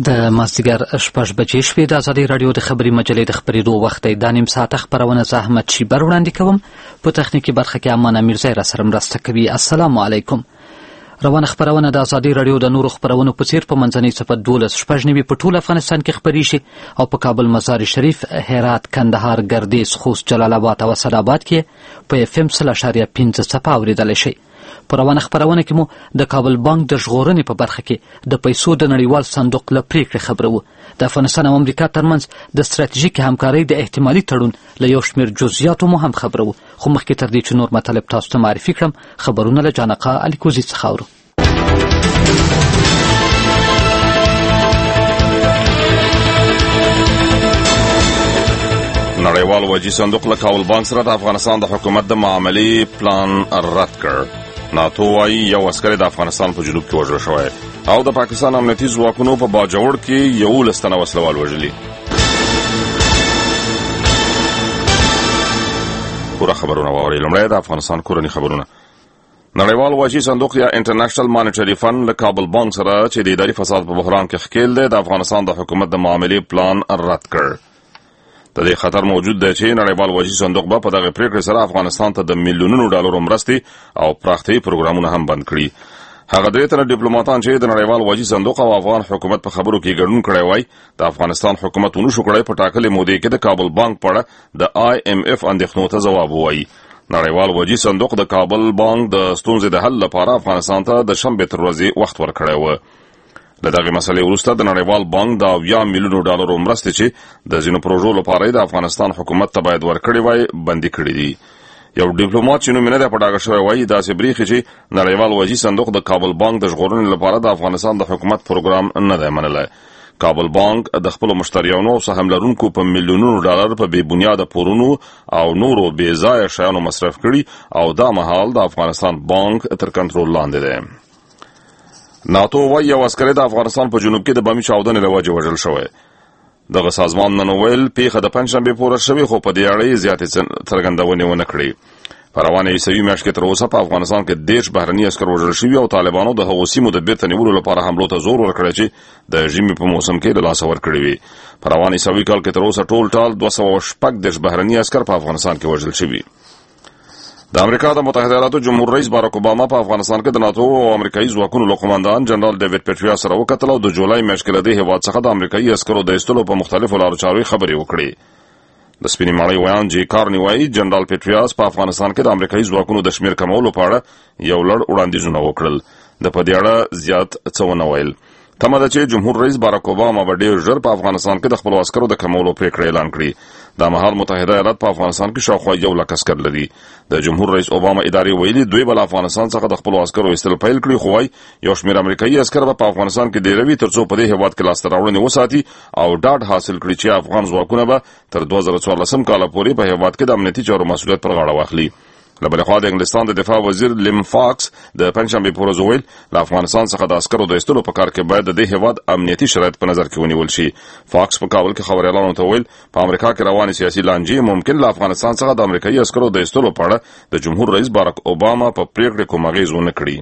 د مازدیګر 6 بجې شوې د ازادي راډیو د خبري مجلې د خبرېدو وخت دی. دا نیم ساعت خبرونه زه احمد شیبر وړاندې کوم. په تخنیکي برخه کې امان امیرزی را سره مرسته کوي. السلام علیکم. روانه خبرونه د ازادي راډیو د نورو خبرونو په څیر په منځنۍ صفت 12 په ټول افغانستان کې خبري شي او په کابل، مزار شریف، هرات، کندهار، ګردیز، خوست، جلال آباد او اسداباد کې په FM 0.5 څپه اوریدل شي. په روانه خبرونه کې مو د کابل بانک د ژغورنې په برخه کې د پیسو د نړیوال صندوق له پریکړې خبرو. د افغانستان او امریکا ترمنځ د ستراتیژیکې همکارۍ د احتمالي تړون له یو شمېر جزئیاتو مو هم خبرو. خو مخکې تر دې چې نور مطالب تاسو ته معرفي کړم، خبرونه له جانقه الیکوزي څخه اورو. نړیوال وجی صندوق له کابل بانک سره د افغانستان د حکومت د معاملې پلان رد کړ. ناتو وايي یو عسکری د افغانستان په جنوب کې وژل شوی او د پاکستان امنیتي ځواکونو په باجوړ کې 11 تنه وسلوال وژلي. پوره خبرونه واورئ. لومړی د افغانستان کورني خبرونه. نړیوال وجی صندوق یا انټرنیشنل مانیټری فند له کابل بانک سره چې د اداري فساد په بحران کې ښکیل دی، د افغانستان د حکومت د معاملې پلان رد کړ. د دې خطر موجود دی چې نړیوال وجی صندوق به په دغه پریکړې سره افغانستان ته د میلیونونو ډالرو مرستې او پراختیايي پروګرامونه هم بند کړي. هغه درې تنه ډیپلوماټان چې د نړیوال وجی صندوق او افغان حکومت په خبرو کې ګډون کړی وای، د افغانستان حکومت ونشو کړی په ټاکلې مودې کې د کابل بانک په اړه د IMF اندېښنو ته ځواب ووایي. نړیوال وجی صندوق د کابل بانک د ستونزې د حل لپاره افغانستان ته د شنبې تر ورځې وخت ورکړی و. له دغه مسلې وروسته د نړیوال بانک د 80 میلیونو ډالرو مرستې چې د ځینو پروژو لپاره د افغانستان حکومت ته باید ورکړي وای بندي کړي دي. یو ډیپلوماټ چې نوم یې نه دی په ډاګه شوی وایي داسې بریښي چې نړیوال وجی صندوق د کابل بانک د ژغورنې لپاره د افغانستان د حکومت پروګرام نه دی منلی. کابل بانک د خپلو مشتریانو او سهم لرونکو په میلیونونو ډالر په بې بنیاده پورونو او نورو بې ځایه شیانو مصرف کړي او دا مهال د افغانستان بانک تر کنټرول لاندې دی. ناتو وايي یو عسکری د افغانستان په جنوب کې د بمي چاودنې له وجې وژل شوی. دغه سازمان نن ویل پیښه د پنجشنبې پورې شوې، خو په دې اړه زیاتې څرګندونې ونه کړې. په روانه عیسوي میاشت کې تر اوسه په افغانستان کې 10 بهرني عسکر وژل شوي او طالبانو د هغو سیمو د بیرته نیولو لپاره حملو ته زور ورکړی چې د ژمي په موسم کې له لاسه ورکړي وي. په روانه عیسوي کال کې تر اوسه ټول 216 بهرني عسکر په افغانستان کې وژل شوي. د امریکا د متحده ایالاتو جمهور رئیس باراک اوباما په افغانستان کې د ناتو او امریکایي ځواکونو له قوماندان جنرال ډیوډ پیټریا سره وکتل او د جولای میاشتې کې له دې هېواد څخه د امریکایي عسکرو د ایستلو په مختلفو لارو چارو خبرې وکړې. د سپینې ماڼۍ ویان جی کارني وایي جنرال پیټریاس په افغانستان کې د امریکایي ځواکونو د شمېر کمولو په اړه یو لړ وړاندیزونه وکړل. د په دې اړه زیات څه ونه ویل. تمه ده چې جمهور رئیس باراک اوباما به ډېر ژر په افغانستان کې د خپلو عسکرو د کمولو پریکړه اعلان کړي. دا مهال متحده ایالات په افغانستان کې شاوخوا 100,000 عسکر لري. د جمهور رئیس اوباما ادارې ویلي دوی به له افغانستان څخه د خپلو عسکرو ایستل پیل کړي، خو وايي یو شمېر امریکایي عسکر به په افغانستان کې ډېروي ترڅو په دې هېواد کې لاسته راوړنې وساتي او ډاډ حاصل کړي چې افغان ځواکونه به تر 2014 کال پورې په هېواد کې د امنیتي چارو مسؤلیت پر غاړه واخلي. له بلې خوا د انګلستان د دفاع وزیر لیم فاکس د پنجشنبې په ورځ وویل له افغانستان څخه د عسکرو د ایستلو په کار کې باید د دې هېواد امنیتي شرایط په نظر کې ونیول شي. فاکس په کابل کې خبریالانو ته وویل په امریکا کې روانې سیاسي لانجې ممکن له افغانستان څخه د امریکایي عسکرو د ایستلو په اړه د جمهور رئیس باراک اوباما په پریکړې کوم اغېز ونه کړي.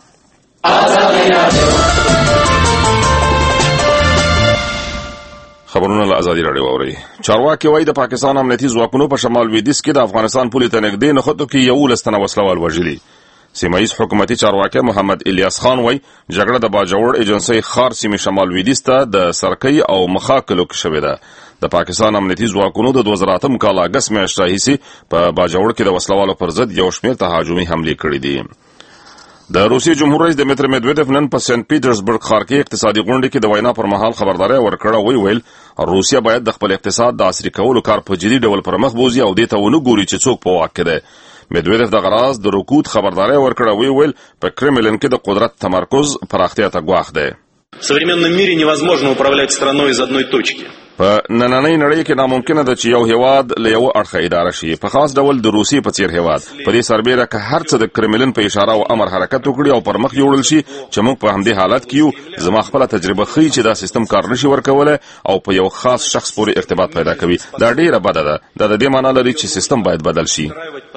خبرونه له ازادي راډیو اوري. چارواکي وایي د پاکستان امنیتي ځواکونو په شمال لویدیځ کې د افغانستان پولې ته نږدې نښتو کې 11 تنه وسلوال وژلي. سیمه ییز حکومتي چارواکي محمد الیاس خان وایي جګړه د باجوړ ایجنسۍ خار سیمې شمال لویدیځ ته د سرکۍ او مخاکلو کې شوې ده. د پاکستان امنیتي ځواکونو د 2008 کال اګست میاشتې راهیسې په باجوړ کې د وسلوالو پر ضد یو شمېر تهاجمي حملې کړې دي. د روسیې جمهور رئیس دمیتر مدویدف نن په سنت پیټرزبرګ ښار کې اقتصادي غونډې کې د وینا پر مهال خبرداری ورکړه. ویل روسیه باید د خپل اقتصاد د عصري کولو کار په جدي ډول پر مخ بوځي او دې ته ونه ګوري چې څوک په واک کې دی. مدویدف دغه راز د رکود خبرداری ورکړه. ویل په کرملین کې د قدرت تمرکز پراختیا ته ګواښ دی. В современном мире невозможно управлять страной из одной точки. په نننۍ نړۍ کې ناممکنه ده چې یو هېواد له یو اړخه اداره شي، په خاص ډول د روسیې په څیر هېواد. په دې سربیره که هر څه د کرملین په اشاره او امر حرکت وکړي او پر مخ یوړل شي چې موږ په همدې حالت کې یو، زما خپله تجربه ښیي چې دا سیستم کار نشي ورکولی او په یو خاص شخص پورې ارتباط پیدا کوي. دا ډیره بده ده. دا د دې معنا لري چې سیستم باید بدل شي.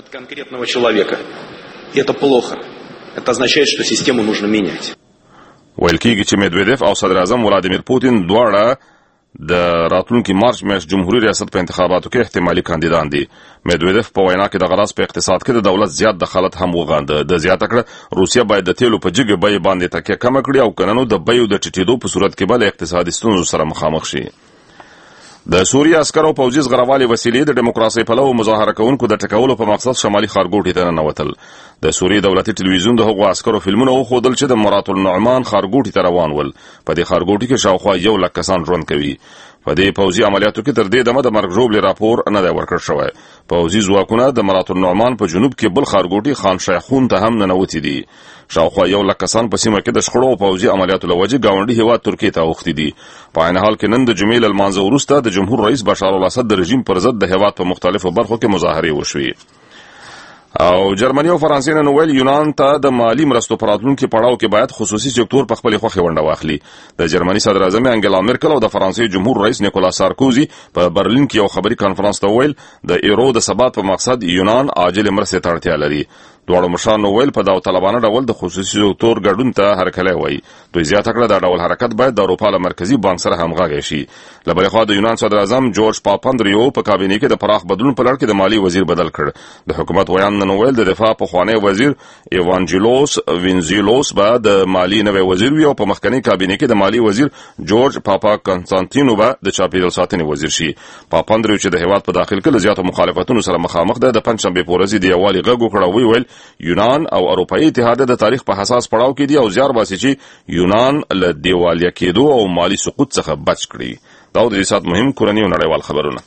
Это плохо. Это означает, что систему нужно менять. ویل کېږي چې میدویدف او صدر اعظم ولادیمیر پوتین دواړه د راتلونکي مارچ میاشت جمهوریت ریاست په انتخاباتو کې احتمالي کاندیدان دي. میدویدف په وینا کې د غراس په اقتصاد کې د دولت زیات دخالت هم وغانده. د زیاته کړه روسیه باید د تیلو په جګه بیې باندې تکیه کم کړي او کننو د بیو د ټیټېدو په صورت کې بل اقتصادي ستونزو سره مخامخ شي. د سوریه عسکرو پوځي زغروالي وسیلې د دیموکراسي پلو مظاهره کوونکو د ټکولو په مقصد شمالي ښارګوټي ته ننوتل. د سوریې دولتي ټلویزیون د هغو عسکرو فلمونه وښودل چې د مرات النعمان ښارګوټي ته روان ول. په دې ښارګوټي کې شاوخوا 1 لک کسان ژوند کوي. په دې پوځي عملیاتو کې تر دې دمه د مرګ ژوبلې راپور نه دی ورکړل شوی. پوځي ځواکونه د مرات النعمان په جنوب کې بل ښارګوټي خان شیخون ته هم ننوتي دي. شاوخوا 1 لک کسان په سیمه کې د شخړو او پوځي عملیاتو له وجې ګاونډي هیواد ترکیې ته اوښتي دي. په عین حال کې نن د جمعې له لمانځه وروسته د جمهور رئیس بشار الاسد د رژیم پر ضد د هیواد په مختلفو برخو کې مظاهرې وشوې. او جرمني او فرانسې نن ویل یونان ته د مالی مرستو په راتلونکي پړاو کې باید خصوصي سکتور په خپلې خوښې ونډه واخلي. د جرمني صدر اعظم انګلا مرکل او د فرانسې جمهور رئیس نیکولاس سارکوزي په برلین کې یو خبري کانفرنس ته ویل د ایرو د ثبات په مقصد یونان عاجل مرستې ته اړتیا لري. دواړو مشرانو ویل په داوطلبانه ډول د خصوصي سکتور ګډون ته هرکلی وایي. دوی زیاته کړه دا ډول حرکت باید د اروپا له مرکزي بانک سره همغږی شي. له بلې خوا د یونان صدر اعظم جورج پاپاندریو په کابینې کې د پراخ بدلون په لړ کې د مالی وزیر بدل کړ. د حکومت ویان نن ویل د دفاع پخوانی وزیر ایوانجیلوس وینزیلوس به د مالی نوی وزیر وي او په مخکنی کابینې کې د مالی وزیر جورج پاپا کنستانتینو به د چاپیریال ساتنې وزیر شي. پاپاندریو چې د هیواد په داخل کې له زیاتو مخالفتونو سره مخامخ ده د پنجشنبې په ورځ د یووالي غږ وکړ او ویل یونان او اروپایي اتحاد د تاریخ په حساس پړاو کې دي او زیار باسي چې یونان له دیوالیا کېدو او مالی سقوط څخه بچ کړي. دا د دې سات مهم کورني او نړیوال خبرونه.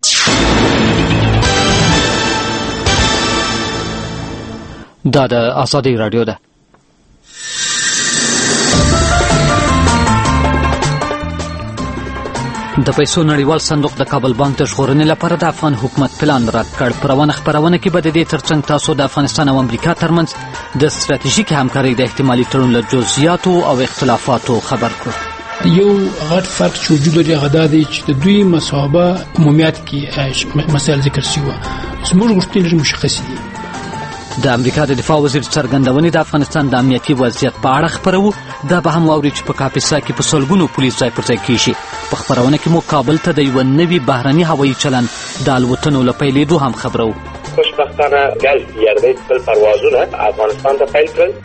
دا د آزادۍ رادیو ده. د پیسو نړیوال صندوق د کابل بانک د ژغورنې لپاره د افغان حکومت پلان رد کړ. په خپرونه کې به د دې ترڅنګ تاسو د افغانستان او امریکا ترمنځ د ستراتیژیکې همکارۍ د احتمالي تړون له جزئیاتو او اختلافاتو خبر کړو. یو غټ فرق چې وجود لري هغه دا دی چې د دوی مصابه عمومیت کې مسایل ذکر شوي. زموږ غوښتنې مشخصې دي. د امریکا د دفاع وزیر څرګندونې د افغانستان د امنیتي وضعیت په اړه خپرو. دا به هم واوري چې په کاپیسا کې په سلګونو پولیس ځای پر ځای کیږي. په خپرونه کې مو کابل ته د یو نوي بهرني هوایي چلند د الوتنو له پیلېدو هم خبرو. خوشبختانه ګلف ایرویز خپل پروازونه افغانستان ته پیل کړل.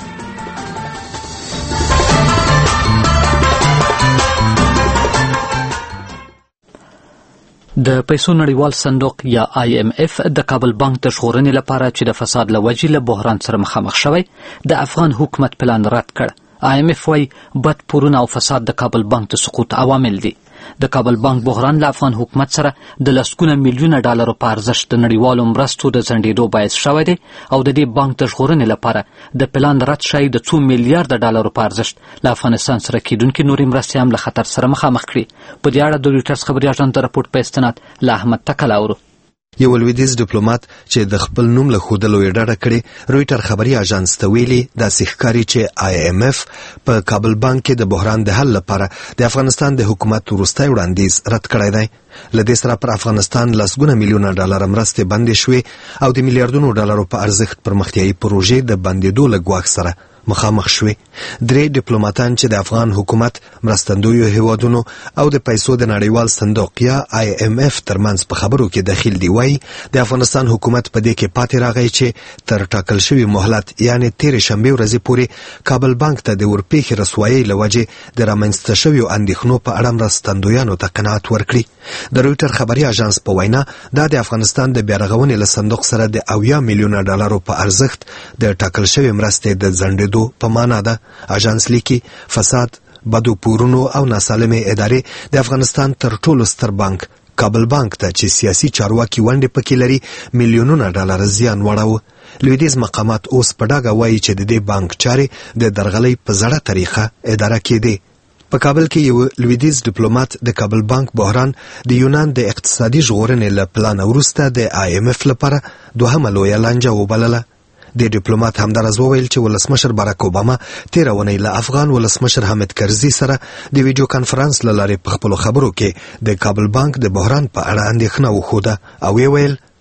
د پیسو نړیوال صندوق یا IMF د کابل بانک د ژغورنې لپاره چې د فساد له وجې له بحران سره مخامخ شوی د افغان حکومت پلان رد کړ. IMF وايي بد پورونه او فساد د کابل بانک د سقوط عوامل دي. د کابل بانک بحران له افغان حکومت سره د لسګونه میلیونه ډالرو په ارزښت د نړیوالو مرستو د ځنډېدو باعث شوی دی او د دې بانک د ژغورنې لپاره د پلان رد شوی د 2 میلیارډ ډالرو په ارزښت له افغانستان سره کېدونکې نورې مرستې هم له خطر سره مخامخ کړي. په دې اړه د رویټرز خبري اژانس د راپورټ په استناد له احمد تکل اورو. یو لویدیز ډیپلوماټ چې د خپل نوم له ښودلو یې ډډه کړې رویټر خبري اژانس ته ویلي داسې ښکاري چې IMF په کابل بانک کې د بحران د حل لپاره د افغانستان د حکومت وروستی وړاندیز رد کړی دی. له دې سره پر افغانستان لسګونه میلیونه ډالر مرستې بندې شوې او د میلیارډونو ډالرو په ارزښت پرمختیایي پروژې د بندېدو له ګواښ سره مخامخ شوې. درې ډیپلوماټان چې د افغان حکومت مرستندویو هیوادونو او د پیسو د نړیوال صندوق یا IMF ترمنځ په خبرو کې دخیل دی وایي د افغانستان حکومت په دې کې پاتې راغی چې تر ټاکل شوي مهلت یعنی تېرې شنبې ورځې پورې کابل بانک ته د ورپېښې رسوایۍ له وجې د رامنځته شویو اندېښنو په اړه مرستندویانو ته قناعت ورکړي. د رویټر خبري اژانس په وینا دا د افغانستان د بیارغونې له صندوق سره د 80 میلیونه ډالرو په ارزښت د ټاکل شوي مرستې د ځنډېدو په معنا ده. اژانس لیکي فساد، بدو پورونو او ناسالمې ادارې د افغانستان تر ټولو ستر بانک کابل بانک ته چې سیاسي چارواکي ونډې پکې لري میلیونونه ډالر زیان وړاوه. لویدیز مقامات اوس په ډاګه وایي چې د دې بانک چارې د درغلۍ په زړه طریقه اداره کېدې. په کابل کې یو لویدیز ډیپلوماټ د کابل بانک بحران د یونان د اقتصادي ژغورنې له پلان وروسته د IMF لپاره دوهمه لویه لانجه وبلله. د ډیپلوماټ همدارز وویل چې ولسمشر باراک اوباما تېره اونۍ له افغان ولسمشر حامد کرزي سره د ویډیو کانفرنس له لارې په خپلو خبرو کې د کابل بانک د بحران په اړه اندېښنه وښوده او ویل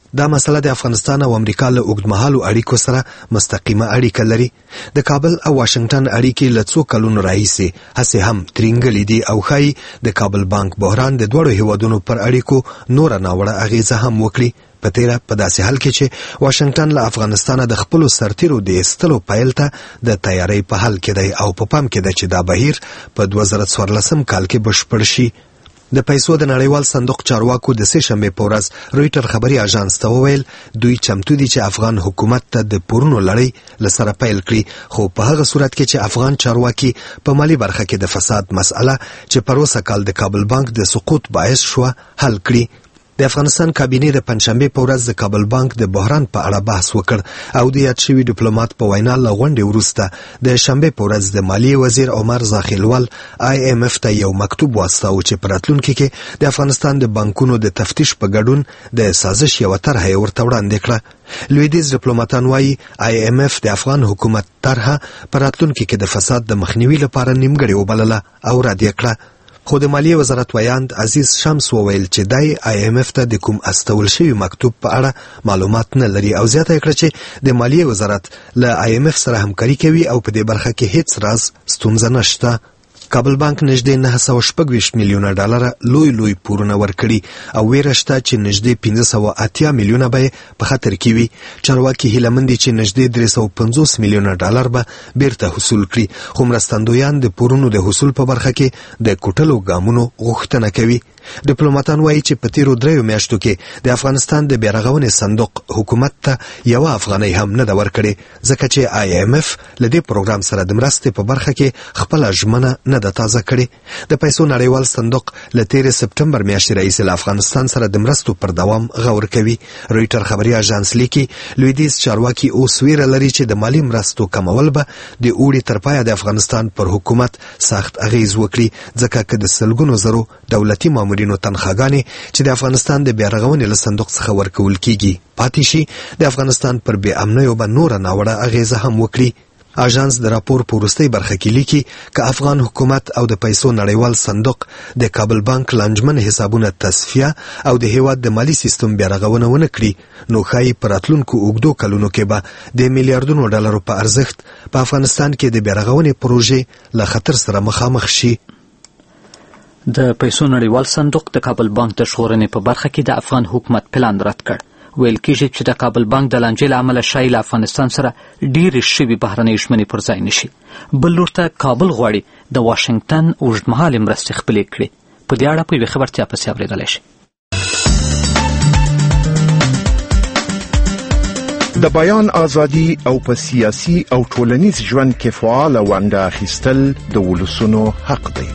دا مسله د افغانستان او امریکا له اوږدمهالو اړیکو سره مستقیمه اړیکه لري. د کابل او واشنگټن اړیکې له څو کلونو راهیسې هسې هم ترینګلې دي او ښایي د کابل بانک بحران د دواړو هیوادونو پر اړیکو نوره ناوړه اغیزه هم وکړي. په تیره په داسې حال کې چې واشنگټن له افغانستانه د خپلو سرتیرو د ایستلو پیل ته د تیارۍ په حال کې دی او په پام کې ده چې دا بهیر په 2014 کال کې بشپړ شي. د پیسو د نړیوال صندوق چارواکو د سه شنبه په ورځ رويټر خبري اژانس ته وویل دوی چمتو دي چې افغان حکومت ته د پورونو لړۍ لسره پیل کړي، خو په هغه صورت کې چې افغان چارواکي په مالی برخه کې د فساد مسأله چې پروسه کال د کابل بانک د سقوط باعث شو حل کړي. د افغانستان کابینې د پنځشنبه په ورځ د کابل بانک د بحران په اړه بحث وکړ او د یاد شوي ډیپلوماټ په وینا له غونډې وروسته د شنبه په ورځ د مالیې وزیر عمر زاخیلوال IMF ته یو مکتوب واستاوه چې په راتلونکي کې د افغانستان د بانکونو د تفتیش په ګډون د سازش یوه طرحه یې ورته وړاندې کړه. لویدیځ ډیپلوماټان وایي IMF د افغان حکومت طرحه په راتلونکي کې د فساد د مخنیوي لپاره نیمګړې وبلله او رد یې کړه. خو د مالیې وزارت ویاند عزیز شمس وویل چې دای IMF ته د کوم استول شوی مکتوب په اړه معلومات نه لري او زیاته کړه چې د مالیې وزارت له IMF سره همکاري کوي او په دې برخه کې هیڅ راز ستونزه نشته. کابل بانک نږدې 926 میلیونه ډالر لوی پورونه ورکړي او ویره شته چې نږدې 580 میلیونه به په خطر کې وي. چارواکي هیله مند دي چې نږدې 350 میلیونه ډالر به بیرته حصول کړي، خو مرستندویان د پورونو د حصول په برخه کې د کوټلو ګامونو غوښتنه کوي. ډیپلوماټان وایي چې په تیرو 3 میاشتو کې د افغانستان د بیارغونې صندوق حکومت ته یو افغانۍ هم نه ده ورکړې ځکه چې IMF له دې پروګرام سره د مرستې په برخه کې خپله ژمنه نه ده تازه کړې. د پیسو نړیوال صندوق له تیر سپټمبر میاشتې راهیسې له افغانستان سره د مرستو پر دوام غور کوي. رويټر خبري اژانس لیکي لویدیځ چارواکي اوس ویره لري چې د مالی مرستو کمول به د اوړي تر پایه د افغانستان پر حکومت سخت اغیز وکړي ځکه که د سلګونو زرو دولتي مامورینو تنخواګانې چې د افغانستان د بیارغونې له صندوق څخه ورکول کیږي پاتې شي، د افغانستان پر بې امنیو به نوره ناوړه اغیزه هم وکړي. اژانس د راپور په وروستۍ برخه کې لیکي که افغان حکومت او د پیسو نړیوال صندوق د کابل بانک لانجمن حسابونه تصفیه او د هیواد د مالی سیستم بیارغونه ونه کړي نو ښایي په راتلونکو اوږدو کلونو کې به د میلیارډونو ډالرو په ارزښت په افغانستان کې د بیارغونې پروژې له خطر سره مخامخ شي. د پیسو نړیوال صندوق د کابل بانک د ژغورنې په برخه کې د افغان حکومت پلان رد کړ. ویل کېږي چې د کابل بانک د لانجې له امله شایي له افغانستان سره ډېرې شوي بهرنۍ ژمنې پر ځای نشي. بل لور ته کابل غواړي د واشنګټن اوږدمهالې مرستې خپلې کړي. په دې اړه په یوې خبرتیا پسې اورېدلی شي. د بیان ازادي او په سیاسي او ټولنیز ژوند کې فعاله ونډه اخیستل د ولسونو حق دی.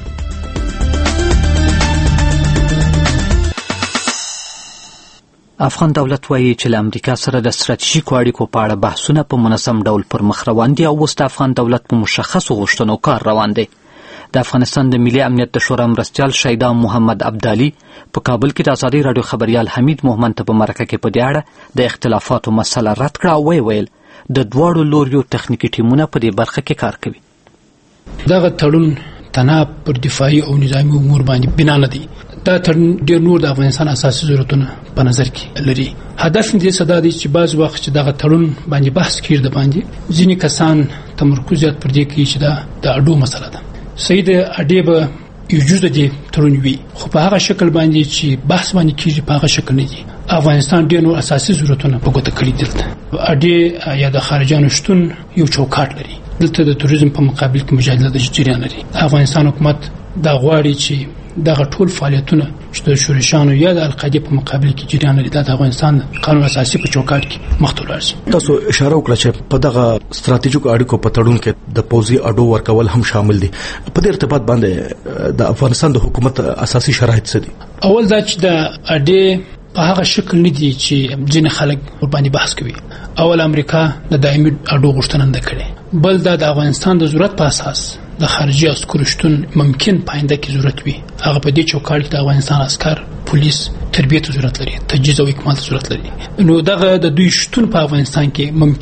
افغان دولت وایي چې له امریکا سره د ستراتیژیکو اړیکو په اړه بحثونه په منظم ډول پر مخ روان دي او اوس د افغان دولت په مشخصو غوښتنو کار روان دی. د افغانستان د ملي امنیت د شورا مرستیال شیدا محمد عبدالي په کابل کې د ازادي راډیو خبریال حمید مومند ته په مرکه کې په دې اړه د اختلافاتو مسله رد کړه او ویل د دواړو لوریو تخنیکي ټیمونه په دې برخه کې کار کوي. دغه تړون تنها پر دفاعي او نظامي امور باندې بنا نه دی. دا تړون ډېر نور د افغانستان اساسي ضرورتونه په نظر کې لري. هدف دې صدا دی چې بعض وخت چې دغه تړون باندې بحث کېږي د باندې ځینې کسان تمرکز زیات پر دې کوي چې دا د اډو مسله ده. صحیح د اډې به یو جزء دی تړون وي خو په هغه شکل باندې چې بحث باندې کېږي په هغه شکل نه دي. افغانستان ډېر نور اساسي ضرورتونه په ګوته کړي دلته. اډې یا د خارجانو شتون یو چوکاټ لري. دلته د توریزم په مقابل کې مجادله د جریان لري. افغانستان حکومت دا غواړي چې دغه ټول فعالیتونه چې د شورشانو یا د القاعده په مقابل کې جریان لري د افغانستان قانون اساسي په چوکاټ کې مخ ته لاړ شي. تاسو اشاره وکړه چې په دغه ستراتیژیکو اړیکو په تړون کې د پوځي اډو ورکول هم شامل دي. په دې ارتباط باندې د افغانستان د حکومت اساسي شرایط څه دي؟ اول دا چې د اډې په هغه شکل نه دي چې ځینې خلک ور باندې بحث کوي. اول امریکا د دایمي اډو غوښتنه نه کړې، بل دا د افغانستان د ضرورت په اساس د خارجي عسکرو شتون ممکن پاینده کې ضرورت وي. هغه په دې چوکاټ کې د افغانستان عسكر پولیس تربیت ضرورت لري، تجهیز او اکمال ضرورت لري. نو دغه د دوی شتون په افغانستان کې ممکن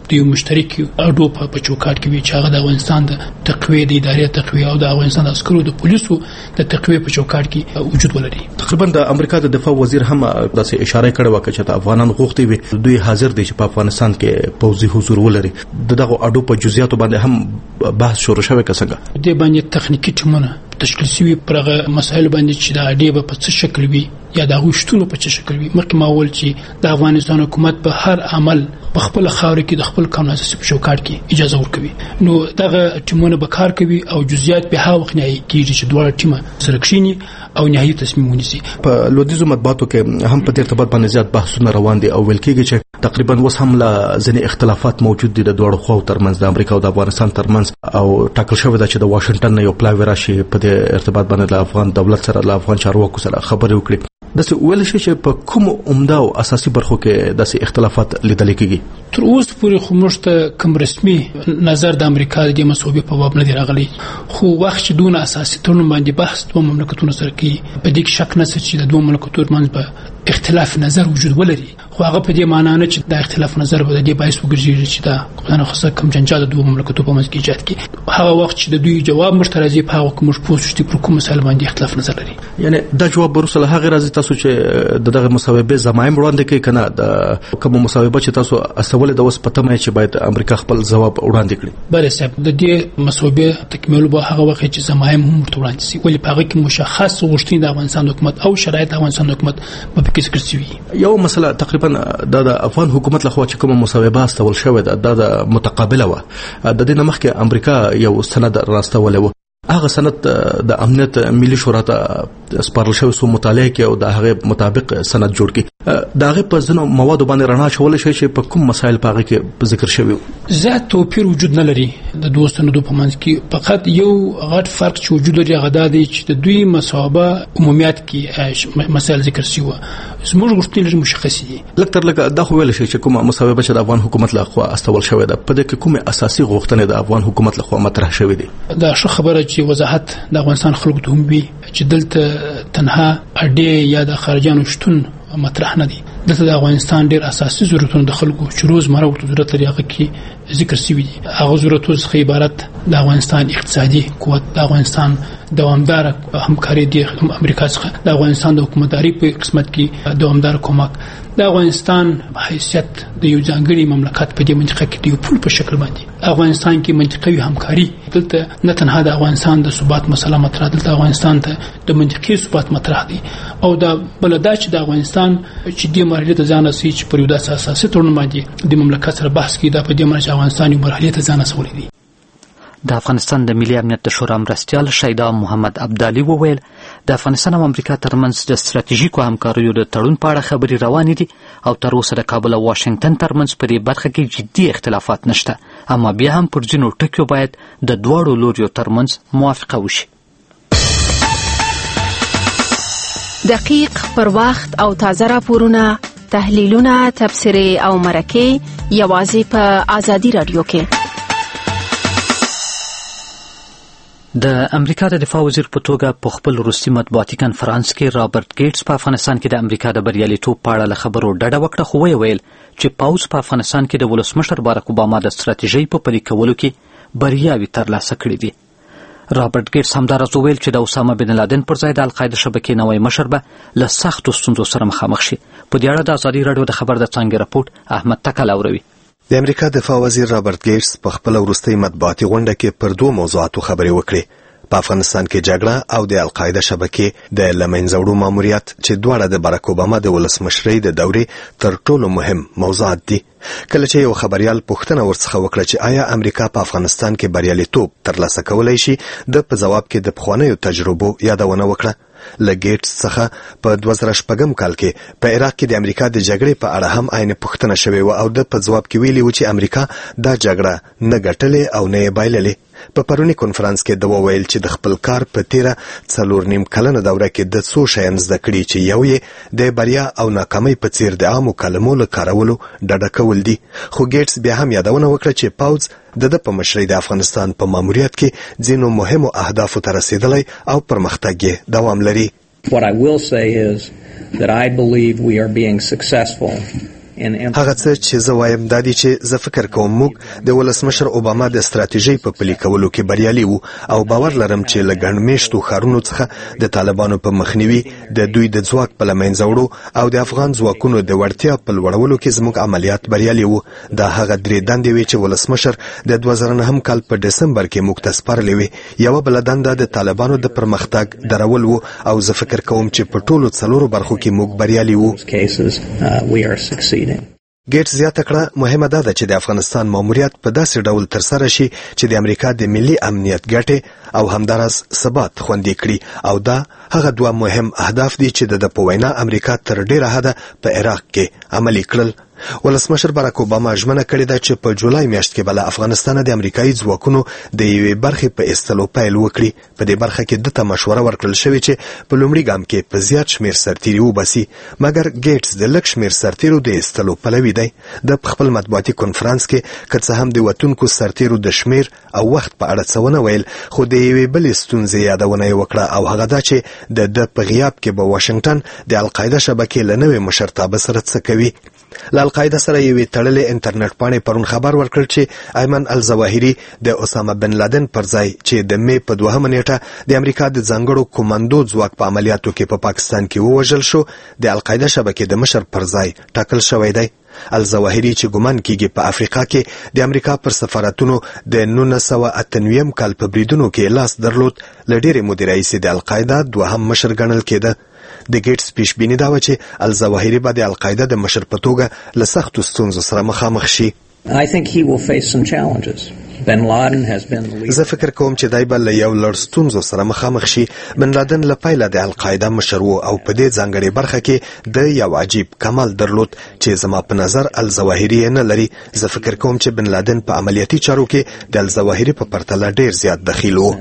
د یو مشترک اډو په چوکاټ کې وي چې هغه د افغانستان د تقویه د ادارې تقویه او د افغانستان د عسکرو د پولیسو د تقویه په چوکاټ کې وجود ولري. تقریبا د امریکا د دفاع وزیر هم داسې اشاره کړې و چې د افغانان غوښتي وي دوی حاضر دي چې په افغانستان کې پوځي حضور ولري. دغه اډو په جزئیاتو باندې هم بحث شروع شوی کسنګ د باندې تخنیکی ټیمونه تشکیل شوی پرغه مسایل باندې چې د اډې په څه شکل وي یا د غوښتنو په څه شکل وي. مخکې ما وویل چې د افغانستان حکومت په هر عمل په خپل خاور کې د خپل قانون اساسي په چوکاټ کې اجازه ورکوي. نو دغه ټیمونه به کار کوي او جزئیات به هغه وخت نه کیږي چې دوه ټیمه سره کښیني او نهایي تصمیم ونیسي. په لویدیزو مطبوعاتو کې هم په دې ارتباط باندې زیات بحثونه روان دي او ویل کېږي چې تقریبا اوس هم لا ځینې اختلافات موجود دي د دوه خواو ترمنځ د امریکا او د افغانستان ترمنځ او ټاکل شوی ده چې د واشنگټن نه یو پلاوی راشي په دې ارتباط باندې د افغان دولت سره د افغان چارواکو سره خبرې وکړي. داسې ویل شي چې په کوم عمده او اساسي برخو کې داسې اختلافات لیدل کېږي. تر اوسه پورې خو موږ ته کوم رسمي نظر د امریکا د مسوبې په باب نه دی راغلی، خو وخت چې دونه اساسي تړون باندې بحث دوه مملکتونو سره کوي په دې کې شک نشته چې د دوه مملکتونو ترمنځ به اختلاف نظر وجود ولري. خو هغه په دې معنی نه چې د اختلاف نظر به د دې باعث وګرځي چې دا خدانه خاصه کوم جنجال د دوه مملکتونو په منځ کې ایجاد کړي. هغه وخت چې د دوی جواب مشترک په هغه کوم پوسټ پر کوم مسله باندې اختلاف نظر لري. یعنی دا جواب ورسره هغه راځي تاسو چې دغه مصوبه زمایم وړاندې کوي کنه د کوم مصوبه چې تاسو استول د اوس پته مې چې باید امریکا خپل جواب وړاندې کړي. بله صاحب د دې مصوبه تکمیل به هغه وخت چې زمایم هم وړاندې شي ولې په هغه کې مشخص غوښتنې د افغانستان حکومت او شرایط د افغانستان حکومت په کې ذکر شوی. یو مسله تقریبا د افغان حکومت لخوا چې کوم مصوبه استول شوې ده د متقابله و د دې مخکې امریکا یو سند راستول و. هغه سند د امنیت ملي شورا ته سپارل شوی سو مطالعه کې او د هغه مطابق سند جوړ کړي. د هغه په ځینو موادو باندې رڼا شول شي چې په کوم مسایل په هغه کې ذکر شوی زیات توپیر وجود نه لري د دوستانو د په منځ کې. فقط یو غټ فرق چې وجود لري هغه دا دی چې د دوی مصوبه عمومیت کې مسایل ذکر شوی زموږ غوښتنې مشخص دي. لکتر لکه دا خو ویل شي چې کومه مصوبه چې د افغان حکومت لخوا استول شوی ده په دې کې کومه اساسي غوښتنې د افغان حکومت لخوا مطرح شوی دي. دا ښه خبره چې وضاحت د افغانستان خلکو ته هم وي چې دلته تنها اډې یا د خارجانو شتون مطرح نه دي. دلته د افغانستان ډېر اساسي ضرورتونه د خلکو چې روزمره ورته ضرورت لري هغه کې ذکر شوي دي. هغه ضرورتونه څخه عبارت د افغانستان اقتصادي قوت، د افغانستان دوامدار همکاري دي امریکا څخه، د افغانستان د حکومتداري په قسمت کې دوامدار کومک، د افغانستان حیثیت د یو ځانګړي مملکت په دې منطقه کې د یو پول په شکل باندې افغانستان کې منطقوي همکاري. دلته نه تنها د افغانستان د ثبات مسله مطرح ده، دلته افغانستان ته د منطقي ثبات مطرح دي او دا بلدا چې د افغانستان چې د مرحله ته ځان رسي چې پر یو داسې اساسي تړون باندې د مملکت سره بحث کوي دا په دې معنی چې افغانستان یو مرحله ته ځان رسولي دي. د افغانستان د ملي امنیت د شورا مرستیال شیدا محمد عبدالي وویل د افغانستان او امریکا ترمنځ د ستراتیژیکو همکاریو د تړون په اړه خبرې روانې دي او تر اوسه د کابل او واشنگټن ترمنځ په دې برخه کې جدي اختلافات نشته، اما بیا هم پر ځینو ټکیو باید د دواړو لوریو ترمنځ موافقه وشي. دقیق، پر وخت او تازه راپورونه، تحلیلونه، تبصرې او مرکې یوازې په آزادي رادیو کې. د امریکا د دفاع وزیر په توګه په خپل وروستي مطبوعاتي کنفرانس کې رابرټ ګیټس په افغانستان کې د امریکا د بریالیتوب په اړه له خبرو ډډه وکړه، خو ویل چې پوځ په افغانستان کې د ولسمشر بارک اوباما د ستراتیژۍ په پلي کولو کې بریاوې ترلاسه کړې دي. رابرټ ګیټس همداراز وویل چې د اسامه بن لادن پر ځای د القاعده شبکې نوی مشر به له سختو ستونزو سره مخامخ شي. په دې اړه د ازادي راډیو د خبر د څانګې رپورټ احمد تکل اوروي. د امریکا دفاع وزیر رابرټ ګیټس په خپل وروستي مطبوعاتي غونډه کې پر دوه موضوعاتو خبرې وکړې: په افغانستان کې جګړه او د القاعده شبکې د لمنځوړو ماموریت چې دواړه د بارک اوباما د ولسمشرۍ د دورې تر ټولو مهم موضوعات دي. کله چې یو خبريال پوښتنه ورڅخه وکړه چې آیا امریکا په افغانستان کې بریالیتوب ترلاسه کولای شي، د په جواب کې د پخوانیو تجربو یادونه وکړه. لګیټس څخه په 2006 کال کې په عراق کې د امریکا د جګړې په اړه هم عین پوښتنه شوې و او د په جواب کې ویلي و چې امریکا دا جګړه نه ګټلې او نه یې بایللې. په پرونی کنفرانس کې د وویل چې د خپل کار په تیره 4.5 کلنه دوره کې د څو شیان زده کړي چې یو یې د بریا او ناکامۍ په څیر د عامو کلمو له کارولو ډډه کول دي. خو ګیټس بیا هم یادونه وکړه چې پوځ د په مشرۍ د افغانستان په ماموریت کې ځینو مهمو اهدافو ته رسیدلی او پرمختګ یې دوام لري. What I will say is that I believe we are being successful هغه څه چې زه وایم دا دي چې زه فکر کوم موږ د ولسمشر اوباما د ستراتیژۍ په پلي کولو کې بریالي وو او باور لرم چې له ګڼمېشتو ښارونو څخه د طالبانو په مخنیوي د دوی د ځواک په له منځه وړو او د افغان ځواکونو د وړتیا په لوړولو کې زموږ عملیات بریالي وو. دا هغه درې دندې وې چې ولسمشر د 2009 کال په ډسمبر کې موږ ته سپارلې وې. یوه بله دنده د طالبانو د پرمختګ درول وو او زه فکر کوم چې په ټولو 4 برخو کې موږ بریالي وو. ګیټس زیاته کړه مهمه ده چې د افغانستان ماموریت په داسې ډول ترسره شي چې د امریکا د ملي امنیت ګټې او همداراز ثبات خوندي کړي او دا هغه 2 مهم اهداف دي چې د په وینا امریکا تر ډیره حده په عراق کې عملي کړل. ولسمشر باراک اوباما ژمنه کړې ده چې په جولای میاشت کې بل افغانستان د امریکایي ځواکونو د یوې برخې په استلو پیل وکړي. په دې برخه کې دته مشوره ورکړل شوې چې په لومړي ګام کې په زیات شمیر سرتیري وباسي مګر ګیټس د لږ شمیر سرتیرو د استلو پلوي دی. د خپل مطبوعاتي کنفرانس کې که څه هم د وتونکو سرتیرو د شمیر او وخت په اړه څه ونه ویل خو د یوې بلې ستونزې یادونه یې وکړه او هغه دا چې د په غیاب کې به واشنګټن د القاعده شبکې له نوې مشرتابه سره څه کوي. له القاعده سره یوې تړلې انټرنیټ پاڼې پرون خبر ورکړ چې ایمن الظواهري د اسامه بن لادن پر ځای چې د مې په 2 نیټه د امریکا د ځانګړو کمانډو ځواک په عملیاتو کې په پاکستان کې ووژل شو د القاعده شبکې د مشر پر ځای ټاکل شوی دی. الظواهري چې ګمان کیږي په افریقا کې د امریکا پر سفارتونو د 1998 کال په بریدونو کې لاس درلود له ډېرې مودې راهیسې د القاعده 2 مشر ګڼل کېده. د ګیټس پیشبیني دا و چې الظواهري به د القاعده د مشر په توګه له سختو ستونزو سره مخامخ شي. زه فکر کوم چې دای به له یو لړ ستونزو سره مخامخ شي. بن لادن له پیله د القاعده مشر و او په دې ځانګړې برخه کې د یو عجیب کمال درلود چې زما په نظر الظواهري نه لري. زه فکر کوم چې بن لادن په عملیاتي چارو کې د الظواهري په پرتله ډیر زیات دخیل و.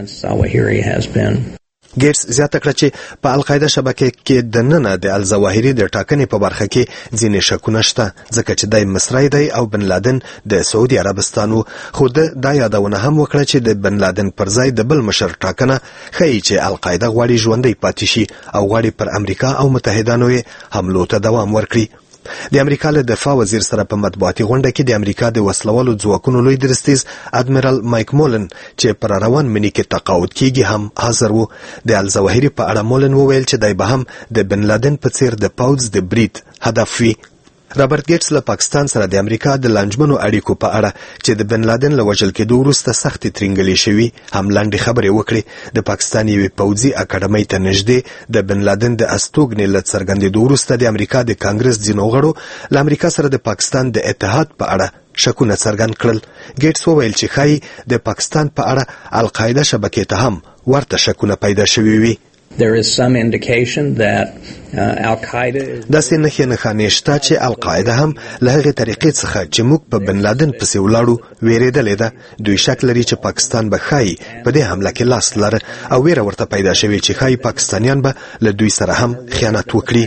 ګیټس زیاته کړه چې په القاعده شبکې کې د ننه د الظواهري د ټاکنې په برخه کې ځینې شکونه شته ځکه چې دی مصری دی او بن لادن د سعودي عربستان و. خو دا یادونه هم وکړه چې د بن لادن پر ځای د بل مشر ټاکنه ښیي چې القاعده غواړي ژوندی پاتې شي او غواړي پر امریکا او متحدانو یې حملو ته دوام ورکړي. د امریکا له دفاع وزیر سره په مطبوعاتي غونډه کې د امریکا د وسلوالو ځواکونو لوی درستیز ادمیرال مایک مولن چې پر روان منی کې تقاعد کیږي هم حاضر وو. د الظواهري په اړه مولن وویل چې دی به هم د بن لادن په څیر د پوځ د برید هدف وي. رابرټ ګیټس له پاکستان سره د امریکا د لانجمنو اړیکو په اړه چې د بن لادن له وژل کېدو وروسته سختې ترینګلې شوي هم لاندې خبرې وکړې. د پاکستان یوې پوځي اکاډمۍ ته نږدې د بن لادن د استوګنې له څرګندېدو وروسته د امریکا د کانګرس ځینو غړو له امریکا سره د پاکستان د اتحاد په اړه شکونه څرګند کړل. ګیټس وویل چې ښایي د پاکستان په اړه القاعده شبکې ته هم ورته شکونه پیدا شوي وي. داسې نښې نښانې شته چې القاعده هم له هغې طریقې څخه چې موږ په بن لادن پسې ولاړو ویرېدلې ده. دوی شک لري چې پاکستان به ښایي په دې حمله کې لاس لره او ویره ورته پیدا شوې چې ښایي پاکستانیان به له دوی سره هم خیانت وکړي.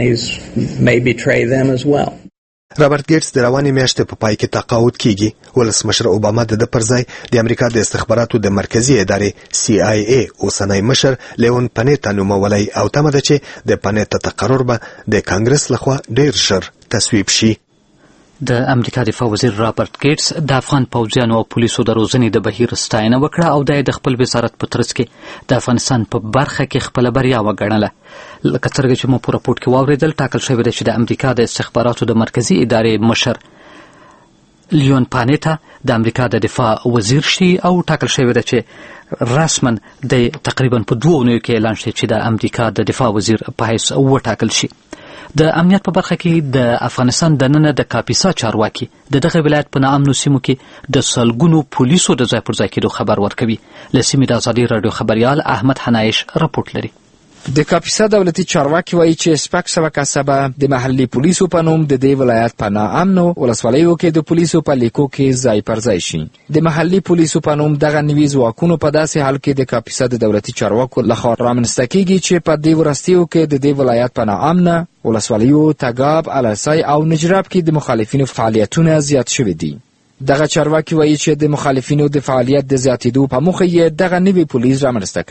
رابرټ ګیټس د روانې میاشتې په پای کې تقاعد کیږي. ولسمشر اوباما د پر ځای د امریکا د استخباراتو د مرکزی ادارې CIA اوسنی مشر لیون پنیتا نومولی او تمه ده چې د پنیتا تقرر به د کانګرس لخوا ډیر ژر تصویب شي. د امریکا دفاع وزیر رابرټ ګیټس د افغان پوځیانو او پولیسو د روزنې د بهیر ستاینه وکړه او د خپل وزارت په ترڅ کې د افغانستان په برخه کې خپل بریا وګڼله. لکه څنګه چې مو په راپورټ کې واوریدل ټاکل شوی دی چې د امریکا د استخباراتو د مرکزی ادارې مشر لیون پانیتا د امریکا د دفاع وزیر شي او ټاکل شوی دی چې رسما د تقریبا په 2 اونیو کې اعلان شي چې د امریکا د دفاع وزیر په حیث وټاکل شي. د امنیت په برخه کې د افغانستان د ننه د کاپیسا چارواکي دغه ولایت په ناامنو سیمو کې د سلګونو پولیسو د ځای پر ځای کېدو خبر ورکوي. له سیمې د ازادي راډیو خبريال احمد حنایش راپورټ لري. د کاپیسا دولتي چارواکي وایي چې سپک سوه کسبه د محلي پولیسو په نوم د دې ولایت په ناامنو ولسوالیو کې د پولیسو په لیکو کې ځای پر ځای شي. د محلي پولیسو په نوم دغه نوي ځواکونو په داسې حال کې د کاپیسا د دولتي چارواکو لخوا رامنځته کېږي چې په دې وروستیو کې د دې ولایت په ناامنه ولسوالیو تګاب، الاسای او نجراب کې د مخالفینو فعالیتونه زیات شوي دي. دغه چارواکي وایي چې د مخالفینو د فعالیت د زیاتېدو په موخه یې دغه نوي پولیس رامنځته کړل.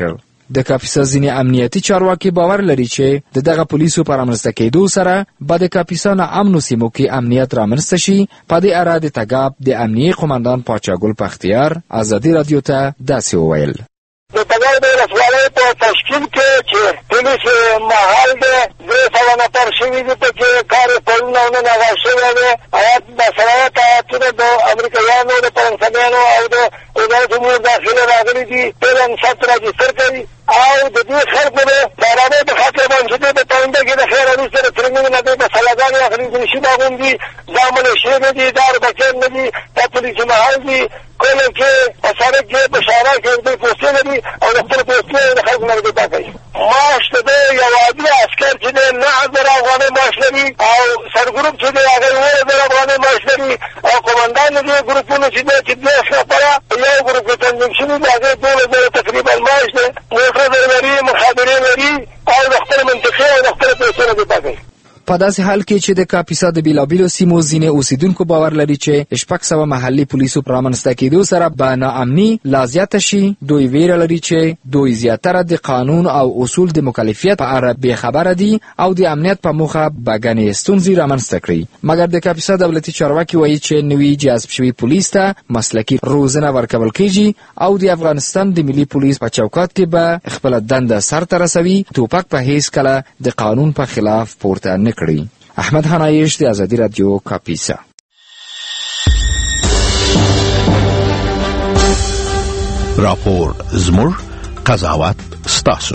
د کاپیسا ځینې امنیتي چارواکي باور لري چې دغه پولیسو په رامنځته کېدو سره به د کاپیسا نه امنو سیمو کې امنیت رامنځته شي. په دې اړه د تګاب د امنیې قومندان پاچاګل بختیار ازادي رادیو ته داسې وویل: د تګاب د ولسوالۍ په تشکیل کې چې پولیس محل دی 200 نفر شوي دي، پکې کار پلونه نغا شوی دی. بصراحت آیاتونه د امریکایانو د فرانسویانو او د وزارت امور داخله راغلي دي، ټول انصاف راجستر کوي او د دې خلکو د بارانه په خاطر باندې د پاینده کې د خیر او سره ترمنځ نه د سلاګانې اخلي د شي باغوندي ځامل شي نه دي، دار بچر نه دي، د پولیس محل دي، کله کې په سره کې په شارع کې د پوسټ نه دي او د خپل پوسټ د خلکو نه دی پاتې. معاش د یو عادي عسكر چې نه 9000 افغانۍ معاش لري او سرګروپ چې هغه 1000 افغانۍ معاش لري او قومندان دې ګروپونو چې د دې لپاره یو ګروپ تنظیم شوی دی، هغه 2000 تقریبا معاش دی، موټر لري، مخابرې لري او د خپل منطقه او د خپل پوسټ نه دی پاتې. په داسې حال کې چې د کاپیسا د بیلابیلو سیمو ځینې اوسیدونکو باور لري چې 600 محلي پولیسو پر رامنځته کېدو سره به ناامني لا زیاته شي. دوی ویره لري چې دوی زیاتره د قانون او اصول د مکلفیت په اړه بې خبره دي او د امنیت په موخه به ګڼې ستونزې رامنځته کړي. مګر د کاپیسا دولتي چارواکي وایي چې نوي جذب شوي پولیس ته مسلکي روزنه ورکول کېږي او د افغانستان د ملي پولیس په چوکاټ کې به خپله دنده سرته رسوي. توپک په هیڅ کله د قانون په خلاف پورته نه کړي. احمد حنایش د ازادي رادیو کاپیسا. راپور زموږ قضاوت ستاسو.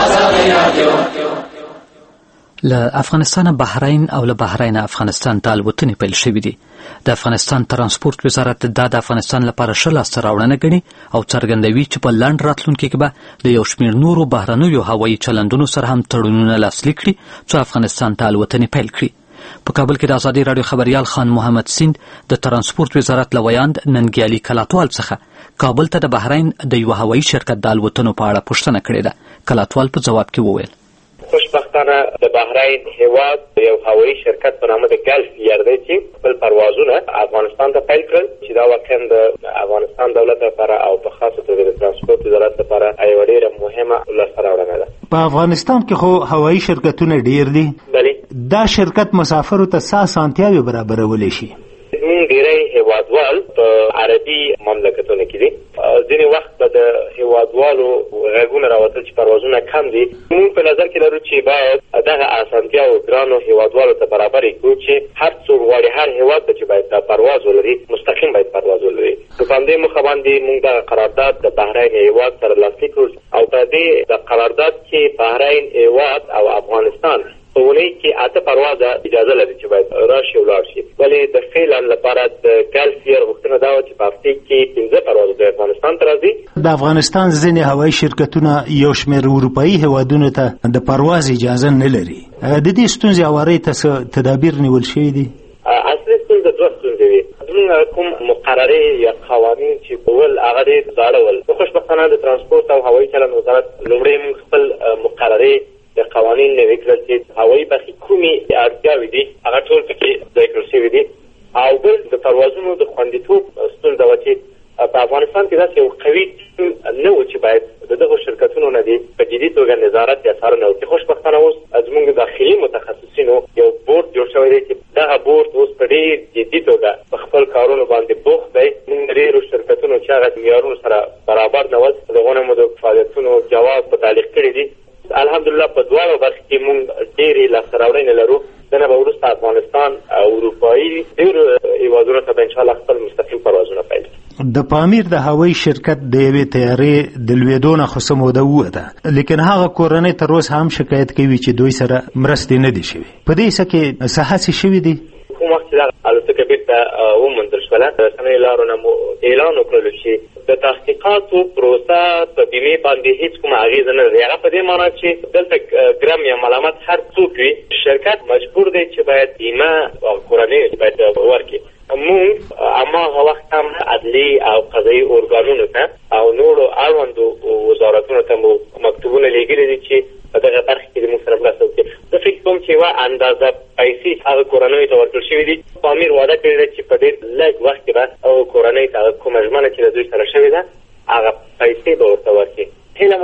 له افغانستان بحرین او له بحرین افغانستان ته الوتنې پیل شوې دي. د افغانستان ترانسپورت وزارت د افغانستان لپاره ښه لاسته راوړنه ګڼي او څرګندوي چې په لنډ راتلونکي کې به د یو شمېر نورو بهرنیو هوایي چلندونو سره هم تړونونه لاسلیک کړي څو افغانستان ته الوتنې پیل کړي. په کابل کې د ازادي راډیو خبریال خان محمد سیند د ترانسپورت وزارت له ویاند ننګیالي کلاتوال څخه کابل ته د بحرین د یو هوایي شرکت د الوتنو په اړه پوښتنه کړې ده. کلاتوال په جواب کې وویل: خوشبختانه د بحرین هیواد یو هوایي شرکت په نامه د ګلف ایر دی چې خپل پروازونه افغانستان ته پیل کړل، چې دا واقعا د افغانستان دولت لپاره او په خاصه توګه د ترانسپورت وزارت لپاره یوه ډېره مهمه لاسته راوړنه ده. په افغانستان کې خو هوایي شرکتونه ډېر دي. بلې دا شرکت مسافرو ته څه اسانتیاوې برابرولی شي؟ ډېری هیوادوال په عربي مملکتونو کې دي. ځینې وخت به د هیوادوالو غږونه راوتل چې پروازونه کم دي. موږ په نظر کې لرو چې باید دغه اسانتیاوې ګرانو هیوادوالو ته برابرې کړو چې هر څوک غواړي هر هیواد ته چې باید دا پرواز ولري مستقیم باید پرواز ولري. نو په همدې موخه باندې موږ دغه قرارداد د بحرین هیواد سره لاسلیک کړو او په دې د قرارداد کې بحرین هیواد او افغانستان په اونۍ کې 8 پروازه اجازه لري چې باید راشي ولاړ شي. ولې د فعلا لپاره د ګلف ایر غوښتنه دا وه چې په هفتې کې 15 پروازه د افغانستان ته راځي. د افغانستان ځینې هوایي شرکتونه یو شمېر اروپایي هیوادونو ته د پرواز اجازه نه لري. د دې ستونزې هوارۍ ته څه تدابیر نیول شوي دي؟ اصلي ستونزه دوه ستونزې وي. کوم مقررې یا قوانین چې ول هغه ډېر زاړه ول. خوشبختانه د ترانسپورت او هوایي چلند وزارت لومړی موږ خپل مقررې د قوانین نوي کړل چې هوایي برخې کومې اړتیاوې دي هغه ټول پکې ځای کړل شوي دي. او بل د پروازونو د خوندیتوب ستونزه وه چې په افغانستان کې داسې یو قوي نه و چې باید د دغو شرکتونو نه دي په جدي توګه نظارت یا څارنه وکړي. خوشبختانه اوس زموږ داخلي متخصصینو یو بورډ جوړ شوی دی چې دغه بورډ اوس په ډېر جدي توګه په خپل کارونو باندې بوخت دی. موږ ډېرو شرکتونو چې هغه معیارونو سره برابر نه ول د هغو نه مو د فعالیتونو جواز په تعلیق کړي دي. الحمدلله په دواړو برخو کې موږ ډېرې لاسته راوړنې لرو. دنه به وروسته افغانستان او اروپایي ډېرو هېوادونو ته به انشاءالله خپل مستقیم پروازونه پیل کړي. د پامیر د هوایي شرکت د یوې طیارې د لوېدو نه خو څه موده ووته، لیکن هغه کورنۍ تر اوسه هم شکایت کوي چې دوی سره مرستې نه دي شوې. په دې څه کې څه هڅې شوې دي؟ کوم وخت چې دغه الوتکه بېرته وموندل شوله د رسنیو لارو نه مو اعلان وکړلو چې د تحقیقاتو پروسه په بیمې باندې هیڅ کومه اغېزه نه لري. هغه په دې معنا چې دلته ګرم یا ملامت هر څوک وي، شرکت مجبور دی چې باید بیمه کورنۍ باید ورکړي. موږ هماغه وخت هم عدلي او قضایي ارګانونو ته او نورو اړوندو وزارتونو ته مو مکتوبونه لیږلي دي چې په دغه برخه کې زموږ سره مرسته وکړي. زه فکر کوم چې یوه اندازه پیسې هغه کورنیو ته ورکړل شوي دي. پامیر وعده کړې ده چې په ډېر لږ وخت کې به هغو کورنیو ته هغه کومه ژمنه چې د دوی سره شوې ده هغه پیسې به ورته ورکړي. هیله مو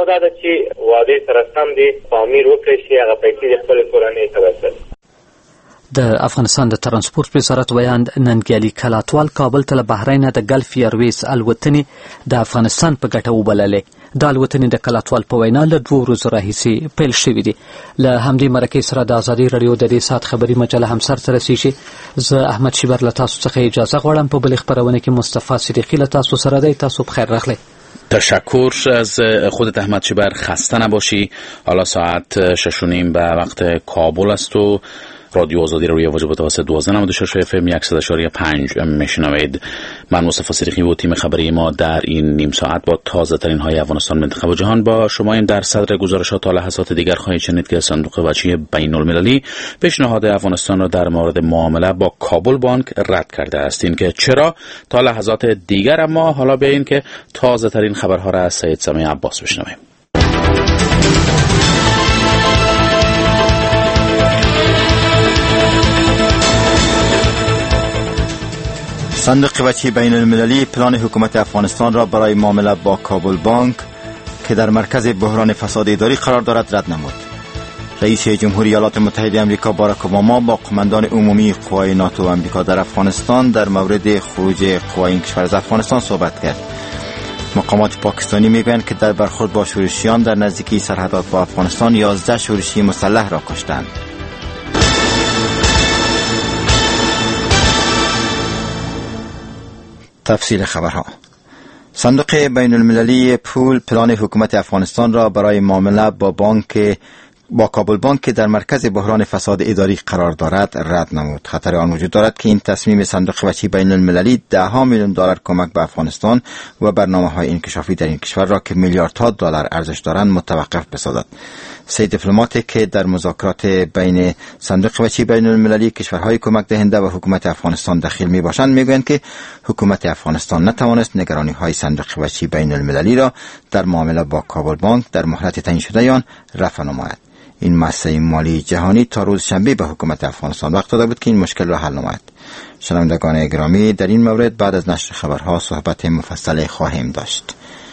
دا ده چې واده سره سم دې تعمیر وکړي شي، هغه پیسې د خپلې کورنۍ ته ورسوي. د افغانستان د ترانسپورت وزارت ویاند ننګیالي کلاتوال کابل ته له بحرین د ګلف ایرویز الوتنې د افغانستان په ګټه وبللې. د الوتنې د کلاتوال په وینا له 2 ورځو راهیسې پیل شوې دي. له همدې مرکې سره د ازادي رادیو د دې ساعت خبري مجله هم سرته رسیږي. زه احمد شیبر له تاسو څخه اجازه غواړم. په بلې خبرونه کې مصطفی صدیقی له تاسو سره دی. تاسو بخیر راغلی. تشکر از خودت احمد شیبر، خسته نباشی. حالا ساعت 6:30 به وقت کابل است و رادیو آزادی رو واجب توسط 1296 FM 100.5 میشنوید. من مصطفی صدیقی و تیم خبری ما در این نیم ساعت با تازه ترین های افغانستان، منطقه و جهان با شما این در صدر گزارشات تا لحظات دیگر خواهید شنید که صندوق وجهی بین المللی پیشنهاد افغانستان را در مورد معامله با کابل بانک رد کرده است. این که چرا تا لحظات دیگر، اما حالا بیاین که تازه ترین خبرها را از سید سمیع عباس بشنویم. صندوق وجهی بین المللی پلان حکومت افغانستان را برای معامله با کابل بانک که در مرکز بحران فساد اداری قرار دارد رد نمود. رئیس جمهوری ایالات متحده آمریکا باراک اوباما با قماندان عمومی قوای ناتو و آمریکا در افغانستان در مورد خروج قوای این کشور از افغانستان صحبت کرد. مقامات پاکستانی میگویند که در برخورد با شورشیان در نزدیکی سرحدات با افغانستان 11 شورشی مسلح را کشتند. تفصیل خبرها. صندوق بین المللی پول پلان حکومت افغانستان را برای معامله با کابل بانک که در مرکز بحران فساد اداری قرار دارد رد نمود. خطر آن وجود دارد که این تصمیم صندوق وجهی بین المللی $10 میلیون کمک به افغانستان و برنامه‌های انکشافی در این کشور را که میلیاردها دلار ارزش دارند متوقف بسازد. 3 دیپلماتی که در مذاکرات بین صندوق وجهی بین المللی، کشورهای کمک دهنده و حکومت افغانستان دخیل می باشند میگویند که حکومت افغانستان نتوانست نگرانی‌های صندوق وجهی بین المللی را در معامله با کابل بانک در مهلت تعیین شده آن رفع نماید. این مسئله مالی جهانی تا روز شنبه به حکومت افغانستان وقت داده بود که این مشکل را حل نماید. شنوندگان گرامی، در این مورد بعد از نشر خبرها صحبت مفصل خواهیم داشت.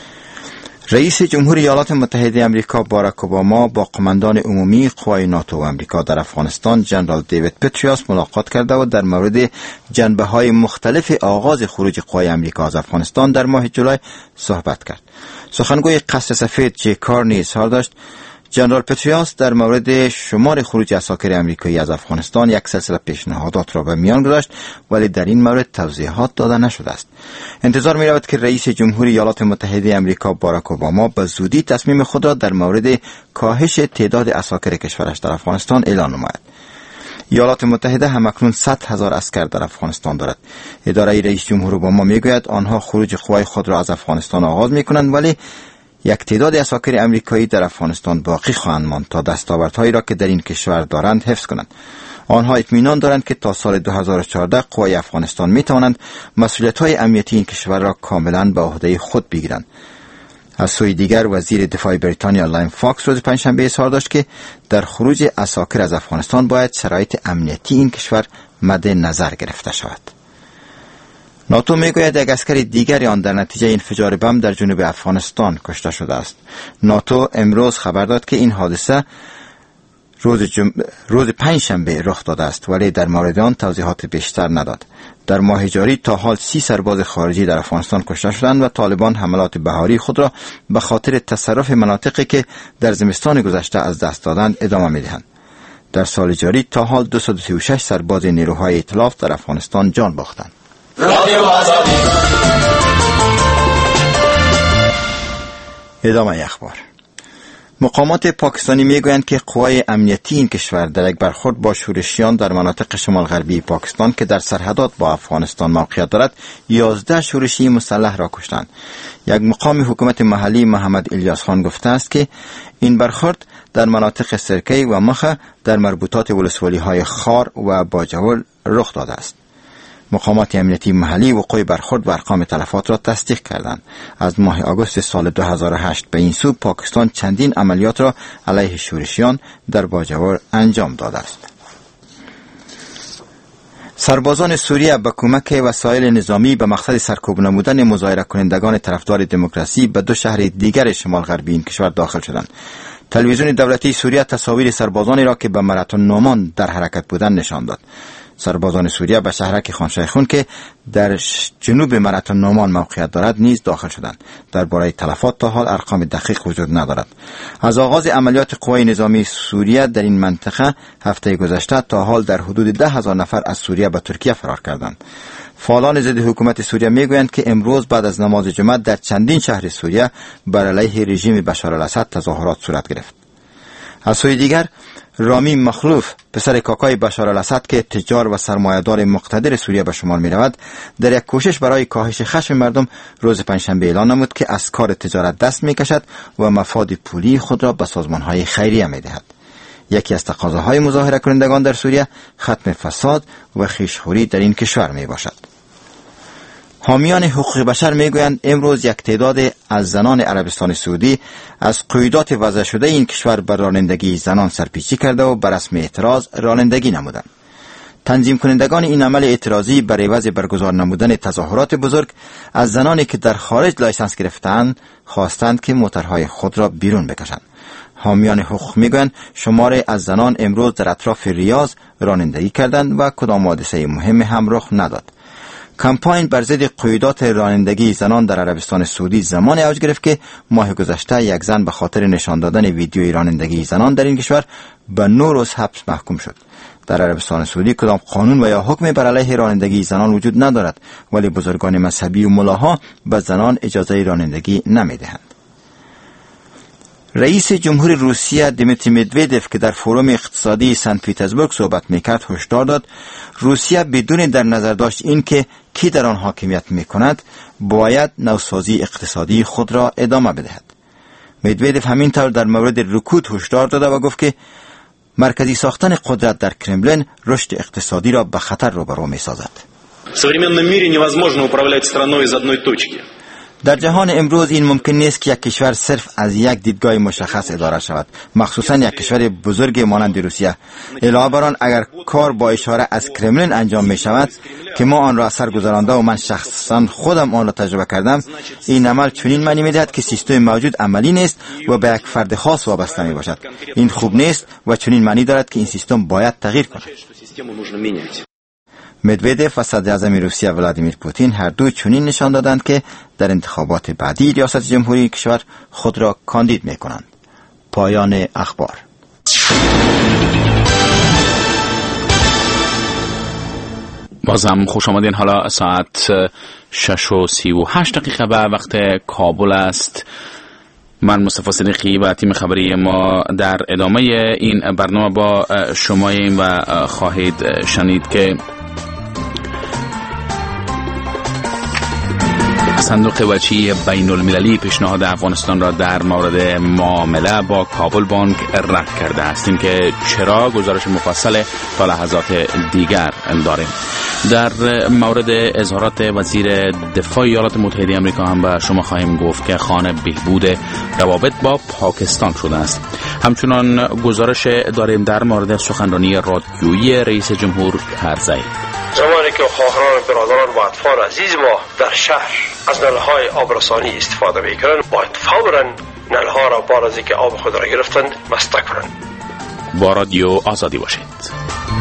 رئیس جمهوری ایالات متحده آمریکا باراک اوباما با قماندان عمومی قوای ناتو و آمریکا در افغانستان جنرال دیوید پتریوس ملاقات کرده و در مورد جنبه‌های مختلف آغاز خروج قوای آمریکا از افغانستان در ماه جولای صحبت کرد. سخنگوی قصر سفید جی کارنی اظهار داشت جنرال پتریوس در مورد شمار خروج عساکر آمریکایی از افغانستان یک سلسله پیشنهادات را به میان گذاشت، ولی در این مورد توضیحات داده نشده است. انتظار می رود که رئیس جمهوری ایالات متحده آمریکا باراک اوباما به زودی تصمیم خود را در مورد کاهش تعداد عساکر کشورش در افغانستان اعلان نماید. ایالات متحده همکنون 100,000 عسکر در افغانستان دارد. اداره رئیس جمهور اوباما می گوید آنها خروج قوای خود را از افغانستان آغاز می کنند، ولی یک تعداد عساکر آمریکایی در افغانستان باقی خواهند ماند تا دستاوردهایی را که در این کشور دارند حفظ کنند. آنها اطمینان دارند که تا سال 2014 قوای افغانستان می توانند مسئولیت‌های امنیتی این کشور را کاملا به عهده خود بگیرند. از سوی دیگر وزیر دفاع بریتانیا لاین فاکس روز پنجشنبه اظهار داشت که در خروج عساکر از افغانستان باید شرایط امنیتی این کشور مد نظر گرفته شود. ناتو میگوید یک عسکر دیگری آن در نتیجه انفجار بم در جنوب افغانستان کشته شده است. ناتو امروز خبر داد که این حادثه روز پنجشنبه رخ داده است، ولی در مورد آن توضیحات بیشتر نداد. در ماه جاری تا حال 30 سرباز خارجی در افغانستان کشته شدند و طالبان حملات بهاری خود را به خاطر تصرف مناطقی که در زمستان گذشته از دست دادند ادامه می‌دهند. در سال جاری تا حال 236 سرباز نیروهای ائتلاف در افغانستان جان باختند. ادامه اخبار. مقامات پاکستانی میگویند که قوای امنیتی این کشور در یک برخورد با شورشیان در مناطق شمال غربی پاکستان که در سرحدات با افغانستان موقعیت دارد 11 شورشی مسلح را کشتند. یک مقام حکومت محلی محمد الیاس خان گفته است که این برخورد در مناطق سرکی و مخه در مربوطات ولسوالی‌های خار و باجول رخ داده است. مقامات امنیتی محلی وقوع برخورد و ارقام تلفات را تصدیق کردند. از ماه آگوست سال 2008 به این سو پاکستان چندین عملیات را علیه شورشیان در باجوور انجام داده است. سربازان سوریه با کمک وسایل نظامی به مقصد سرکوب نمودن مظاهره کنندگان طرفدار دموکراسی به 2 شهر دیگر شمال غربی این کشور داخل شدند. تلویزیون دولتی سوریه تصاویر سربازانی را که به ماراتون نومان در حرکت بودند نشان داد. سربازان سوریه به شهرک خان شیخون که در جنوب ماراتون نومان موقعیت دارد نیز داخل شدند. درباره تلفات تا حال ارقام دقیق وجود ندارد. از آغاز عملیات قوای نظامی سوریه در این منطقه هفته گذشته تا حال در حدود 10,000 نفر از سوریه به ترکیه فرار کردند. فعالان ضد حکومت سوریه میگویند که امروز بعد از نماز جمعه در چندین شهر سوریه بر علیه رژیم بشار الاسد تظاهرات صورت گرفت. از سوی دیگر رامی مخلوف پسر کاکای بشار الاسد که تجار و سرمایه‌دار مقتدر سوریه به شمار می‌رود در یک کوشش برای کاهش خشم مردم روز پنجشنبه اعلان نمود که از کار تجارت دست می‌کشد و مفاد پولی خود را به سازمان‌های خیریه می‌دهد. یکی از تقاضاهای مظاهره کنندگان در سوریه ختم فساد و خویشخوری در این کشور میباشد. حامیان حقوق بشر میگویند امروز یک تعداد از زنان عربستان سعودی از قیودات وضع شده این کشور بر رانندگی زنان سرپیچی کرده و بر رسم اعتراض رانندگی نمودند. تنظیم کنندگان این عمل اعتراضی برای عوض برگزار نمودن تظاهرات بزرگ از زنانی که در خارج لایسنس گرفتند خواستند که موترهای خود را بیرون بکشند. حامیان حقوق میگویند شماری از زنان امروز در اطراف ریاض رانندگی کردند و کدام حادثه مهم هم رخ نداد. کمپاین بر ضد قیودات رانندگی زنان در عربستان سعودی زمان اوج گرفت که ماه گذشته یک زن به خاطر نشان دادن ویدیوی رانندگی زنان در این کشور به 9 روز حبس محکوم شد. در عربستان سعودی کدام قانون و یا حکم بر علیه رانندگی زنان وجود ندارد، ولی بزرگان مذهبی و ملاها به زنان اجازه رانندگی نمیدهند. رئیس جمهور روسیه دیمیتری مدودوف که در فروم اقتصادی سن پیترزبورگ صحبت میکرد هشدار داد روسیه بدون در نظر داشت این که کی در آن حاکمیت میکند باید نوسازی اقتصادی خود را ادامه بدهد. مدودوف همینطور در مورد رکود هشدار داده و گفت که مرکزی ساختن قدرت در کرملین رشد اقتصادی را به خطر روبرو میسازد. В современном мире невозможно управлять страной из одной точки. در جهان امروز این ممکن نیست که یک کشور صرف از یک دیدگاه مشخص اداره شود، مخصوصا یک کشور بزرگ مانند روسیه. علاوه بر آن اگر کار با اشاره از کرملین انجام می شود که ما آن را اثر گذرانده و من شخصا خودم آن را تجربه کردم، این عمل چنین معنی می دهد که سیستم موجود عملی نیست و به یک فرد خاص وابسته می باشد. این خوب نیست و چنین معنی دارد که این سیستم باید تغییر کند. مدودوف و صدر اعظم روسیه ولادیمیر پوتین هر دو چنین نشان دادند که در انتخابات بعدی ریاست جمهوری کشور خود را کاندید می کنند. پایان اخبار. بازم خوش آمدین. حالا ساعت 6:38 به وقت کابل است. من مصطفی صدیقی و تیم خبری ما در ادامه این برنامه با شماییم و خواهید شنید که صندوق وجهی بین المللی پیشنهاد افغانستان را در مورد معامله با کابل بانک رد کرده است. این که چرا گزارش مفصل تا لحظات دیگر داریم. در مورد اظهارات وزیر دفاع ایالات متحده آمریکا هم به شما خواهیم گفت که خواهان بهبود روابط با پاکستان شده است. همچنان گزارش داریم در مورد سخنرانی رادیویی رئیس جمهور کرزی. زمانی که خواهران برادران و اطفال عزیز ما در شهر از نلهای آبرسانی استفاده میکنند باید فوراً نلها را بعد از اینکه آب خود را گرفتند بسته کنند. با رادیو آزادی باشید.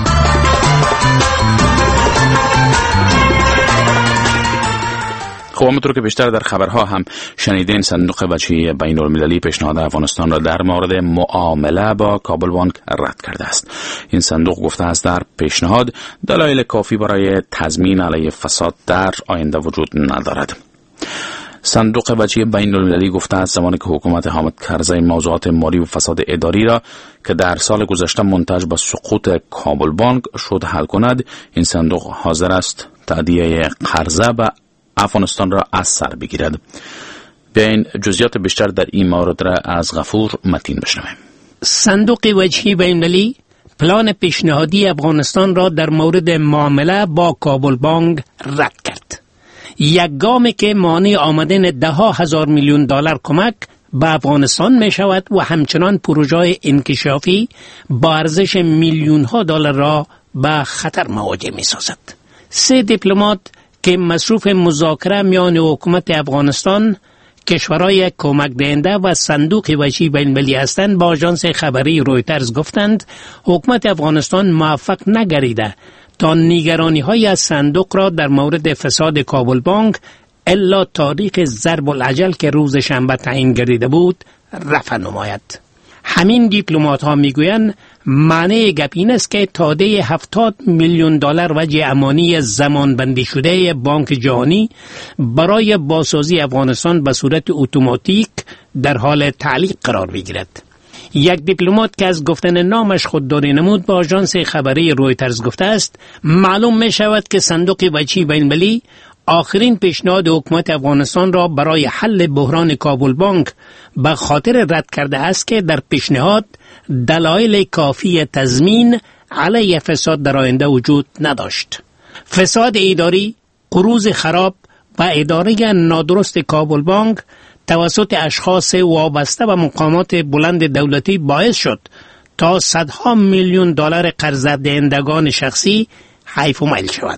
خب همونطور که بیشتر در خبرها هم شنیدین صندوق وجهی بین المللی پیشنهاد افغانستان را در مورد معامله با کابل بانک رد کرده است. این صندوق گفته است در پیشنهاد دلایل کافی برای تضمین علیه فساد در آینده وجود ندارد. صندوق وجهی بین المللی گفته است زمانی که حکومت حامد کرزی موضوعات مالی و فساد اداری را که در سال گذشته منتج به سقوط کابل بانک شد حل کند، این صندوق حاضر است تادیه قرضه به افغانستان را از سر بگیرد. بیاین جزئیات بیشتر در این مورد را از غفور متین بشنویم. صندوق وجهی بین المللی پلان پیشنهادی افغانستان را در مورد معامله با کابل بانک رد کرد. یک گامی که مانع آمدن $10,000 میلیون کمک به افغانستان می شود و همچنان پروژه انکشافی با ارزش $میلیون‌ها را به خطر مواجه می سازد. 3 دیپلمات که مصروف مذاکره میان حکومت افغانستان، کشورهای کمک دهنده و صندوق وجهی بین‌المللی هستند با آژانس خبری رویترز گفتند حکومت افغانستان موفق نگردیده تا نگرانی‌های از صندوق را در مورد فساد کابل بانک الا تاریخ ضرب الاجل که روز شنبه تعیین گردیده بود رفع نماید. همین دیپلمات ها میگویند معنی گپ این است که تاده $70 میلیون وجه امانی زمان بندی شده بانک جهانی برای بازسازی افغانستان به صورت اتوماتیک در حال تعلیق قرار بگیرد. یک دیپلمات که از گفتن نامش خودداری نمود با آژانس خبری رویترز گفته است معلوم می شود که صندوق وجهی بین‌المللی آخرین پیشنهاد حکومت افغانستان را برای حل بحران کابل بانک به خاطر رد کرده است که در پیشنهاد دلایل کافی تضمین علیه فساد در آینده وجود نداشت. فساد اداری، قروض خراب و اداره نادرست کابل بانک توسط اشخاص وابسته به مقامات بلند دولتی باعث شد تا صدها میلیون دلار قرض دهندگان شخصی حیف و میل شود.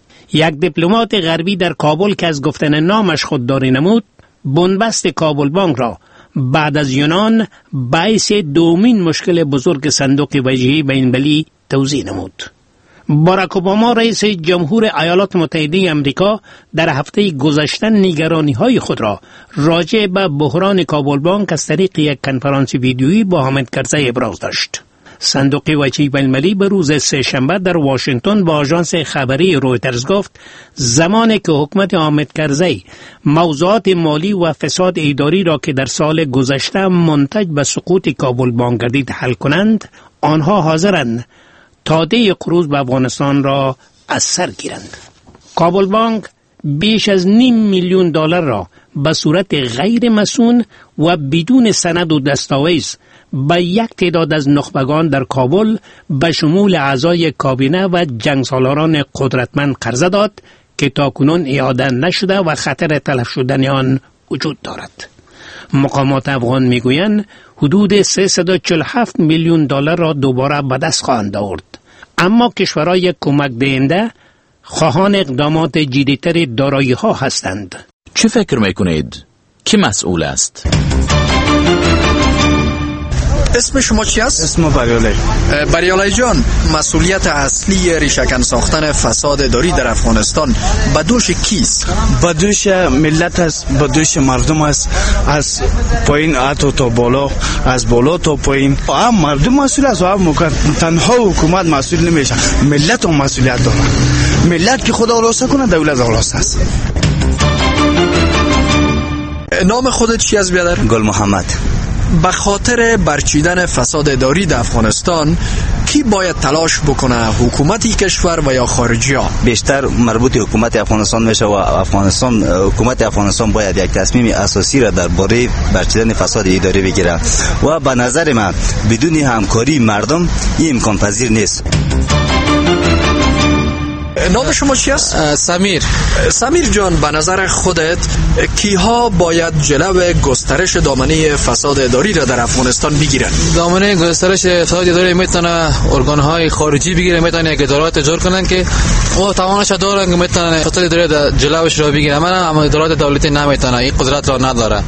یک دیپلمات غربی در کابل که از گفتن نامش خودداری نمود بنبست کابل بانک را بعد از یونان باعث دومین مشکل بزرگ صندوق وجهی بین‌المللی توضیح نمود. باراک اوباما رئیس جمهور ایالات متحده آمریکا در هفته گذشته نگرانی‌های خود را راجع به بحران کابل بانک از طریق یک کنفرانس ویدیویی با حامد کرزی ابراز داشت. صندوق وجهی بین‌المللی به روز سه‌شنبه در واشنگتن با آژانس خبری رویترز گفت زمانی که حکومت حامد کرزی موضوعات مالی و فساد اداری را که در سال گذشته منتج به سقوط کابل بانک گردید حل کنند، آنها حاضرند تاده قروض به افغانستان را از سر گیرند. کابل بانک بیش از $500 میلیون را به صورت غیر مسئول و بدون سند و دستاویز به یک تعداد از نخبگان در کابل به شمول اعضای کابینه و جنگسالاران قدرتمند قرضه داد که تاکنون اعاده نشده و خطر تلف شدن آن وجود دارد. مقامات افغان میگویند حدود $347 میلیون را دوباره به دست خواهند آورد، اما کشورهای کمک دهنده خواهان اقدامات جدی‌تر دارایی‌ها هستند. چه فکر میکنید؟ کی مسئول است؟ اسم شما چی است؟ اسم بریالی. بریالی جان، مسئولیت اصلی ریشه‌کن ساختن فساد اداری در افغانستان به دوش کیست؟ به دوش ملت است، به دوش مردم است، از پایین تا بالا، از بالا تا پایین. هم مردم مسئول است و هم تنها حکومت مسئول نمیشه، ملت هم مسئولیت داره. ملت که خدا خلاص کنه دولت خلاص است. نام خودت چی است بیادر؟ گل محمد. به خاطر برچیدن فساد اداری در افغانستان کی باید تلاش بکنه؟ حکومتی کشور و یا خارجی ها؟ بیشتر مربوط حکومت افغانستان میشه و حکومت افغانستان باید یک تصمیم اساسی را درباره برچیدن فساد اداری بگیره و به نظر من بدون همکاری مردم این امکان پذیر نیست. نام شما چی است؟ سمیر جان، به نظر خودت کیها باید جلو گسترش دامنه فساد اداری را در افغانستان بگیرن؟ دامنه گسترش فساد اداری میتونه ارگان‌های خارجی بگیره، میتونه یک ادارات ایجاد کنن که او توانش دارن که میتونه فساد اداری جلوش را بگیره. اما ادارات دولتی نمیتونه، این قدرت را نداره.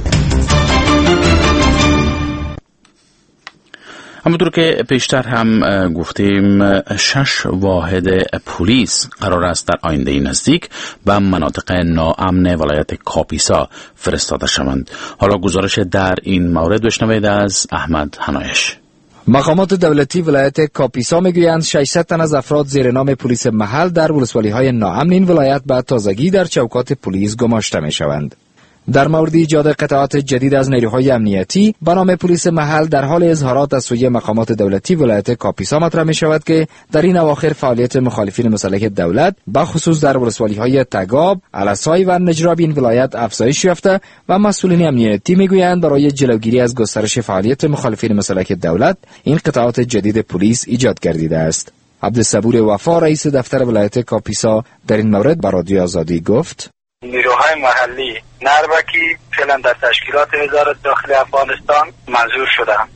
همونطور که پیشتر هم گفتیم 6 واحد پلیس قرار است در آینده نزدیک به مناطق ناامن ولایت کاپیسا فرستاده شوند. حالا گزارش در این مورد بشنوید از احمد حنایش. مقامات دولتی ولایت کاپیسا میگویند 600 تن از افراد زیر نام پلیس محل در ولسوالی‌های ناامن این ولایت به تازگی در چوکات پلیس گماشته میشوند. در مورد ایجاد قطعات جدید از نیروهای امنیتی به نام پلیس محل در حال اظهارات از سوی مقامات دولتی ولایت کاپیسا مطرح می شود که در این اواخر فعالیت مخالفین مسلح دولت به خصوص در ولسوالی‌های تگاب، علسای و نجراب این ولایت افزایش یافته و مسئولین امنیتی میگویند برای جلوگیری از گسترش فعالیت مخالفین مسلح دولت این قطعات جدید پلیس ایجاد گردیده است. عبدالصبور وفا رئیس دفتر ولایت کاپیسا در این مورد به رادیو آزادی گفت: نیروهای محلی نربکی فعلا در تشکیلات وزارت داخلی افغانستان منظور شدند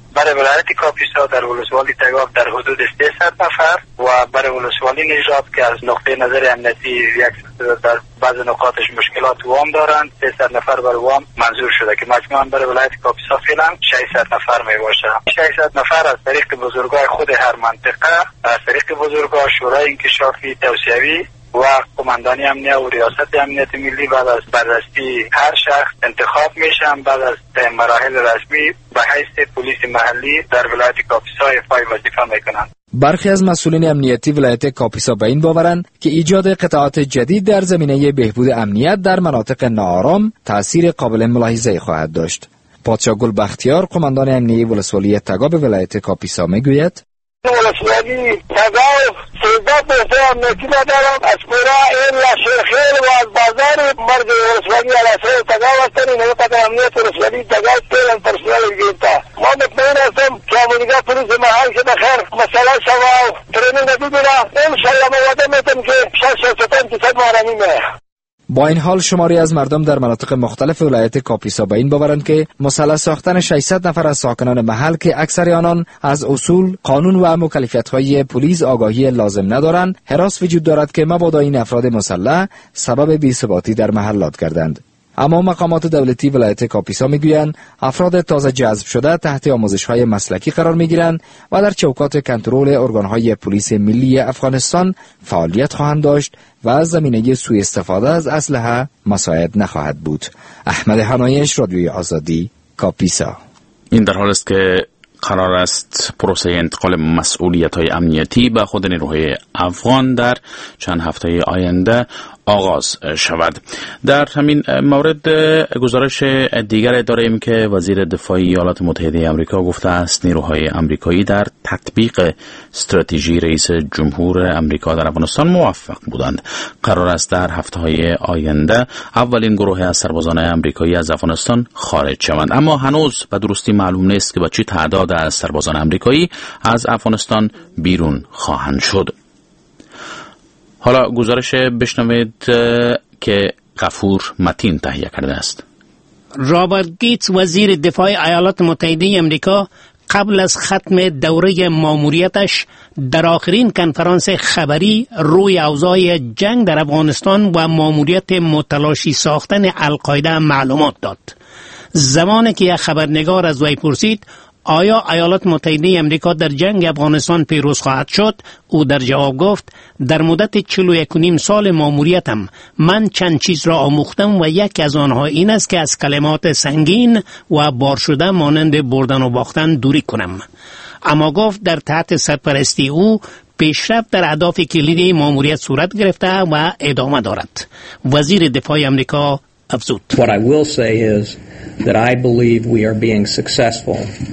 برای ولایت کاپیسا در ولسوالی تگاف در حدود 300 نفر و برای ولسوالی نژاد که از نقطه نظر امنیتی یک در بعض نقاطش مشکلات وام دارند 300 نفر برای وام منظور شده که مجموعاً برای ولایت کاپیسا فعلا 600 نفر می باشه. 600 نفر از طریق بزرگای خود هر منطقه، از طریق بزرگای شورای انکشافی توسعوی و قماندانی امنیت و ریاست امنیت ملی بعد از بررسی هر شخص انتخاب میشن. بعد از مراحل رسمی به حیث پلیس محلی در ولایت کاپیسا افعال وظیفه میکنند. برخی از مسئولین امنیتی ولایت کاپیسا به این باورند که ایجاد قطعات جدید در زمینه بهبود امنیت در مناطق ناآرام تأثیر قابل ملاحظه خواهد داشت. پادشاه گل بختیار قماندان امنیتی ولسوالی تگاو ولایت کاپیسا میگوید ولسوالی تگاو 13 پرسه امنیتی ندارم از پورا این لشخیل و از بازار مرد ولسوالی علاسه تگاو هستن این قدر امنیت ولسوالی تگاو تیلن پرسنال گیرتا. ما مطمئن هستم که امونیگاه پلیس محل که بخیر مسئله شما و تریننگ ندیدینا انشالله موعده میتم که 6-7% مهرمی میه. با این حال شماری از مردم در مناطق مختلف ولایت کاپیسا به این باورند که مسلح ساختن 600 نفر از ساکنان محل که اکثر آنان از اصول، قانون و مکلفیت‌های پلیس آگاهی لازم ندارند، هراس وجود دارد که مبادا این افراد مسلح سبب بی‌ثباتی در محلات گردند. اما مقامات دولتی ولایت کاپیسا میگویند افراد تازه جذب شده تحت آموزش‌های مسلکی قرار میگیرند و در چوکات کنترل ارگان‌های پلیس ملی افغانستان فعالیت خواهند داشت و از زمینه سوء استفاده از اسلحه مساعد نخواهد بود. احمد حنایش، رادیوی آزادی، کاپیسا. این در حال است که قرار است پروسه انتقال مسئولیت‌های امنیتی به خود نیروهای افغان در چند هفته آینده آغاز شود. در همین مورد گزارش دیگر داریم که وزیر دفاع ایالات متحده آمریکا گفته است نیروهای آمریکایی در تطبیق استراتژی رئیس جمهور آمریکا در افغانستان موفق بودند. قرار است در هفته‌های آینده اولین گروه از سربازان آمریکایی از افغانستان خارج شوند، اما هنوز به درستی معلوم نیست که با چه تعداد از سربازان آمریکایی از افغانستان بیرون خواهند شد. حالا گزارش بشنوید که غفور متین تهیه کرده است. رابرت گیتس وزیر دفاع ایالات متحده آمریکا قبل از ختم دوره ماموریتش در آخرین کنفرانس خبری روی اوضاع جنگ در افغانستان و ماموریت متلاشی ساختن القاعده معلومات داد. زمانی که یک خبرنگار از وی پرسید آیا ایالات متحده آمریکا در جنگ افغانستان پیروز خواهد شد، او در جواب گفت در مدت 41 سال ماموریتم من چند چیز را آموختم و یکی از آنها این است که از کلمات سنگین و بار شده مانند بردن و باختن دوری کنم. اما گفت در تحت سرپرستی او پیشرفت در اهداف کلیدی ماموریت صورت گرفته و ادامه دارد. وزیر دفاع آمریکا افزود: What I will say is that I believe we are being successful.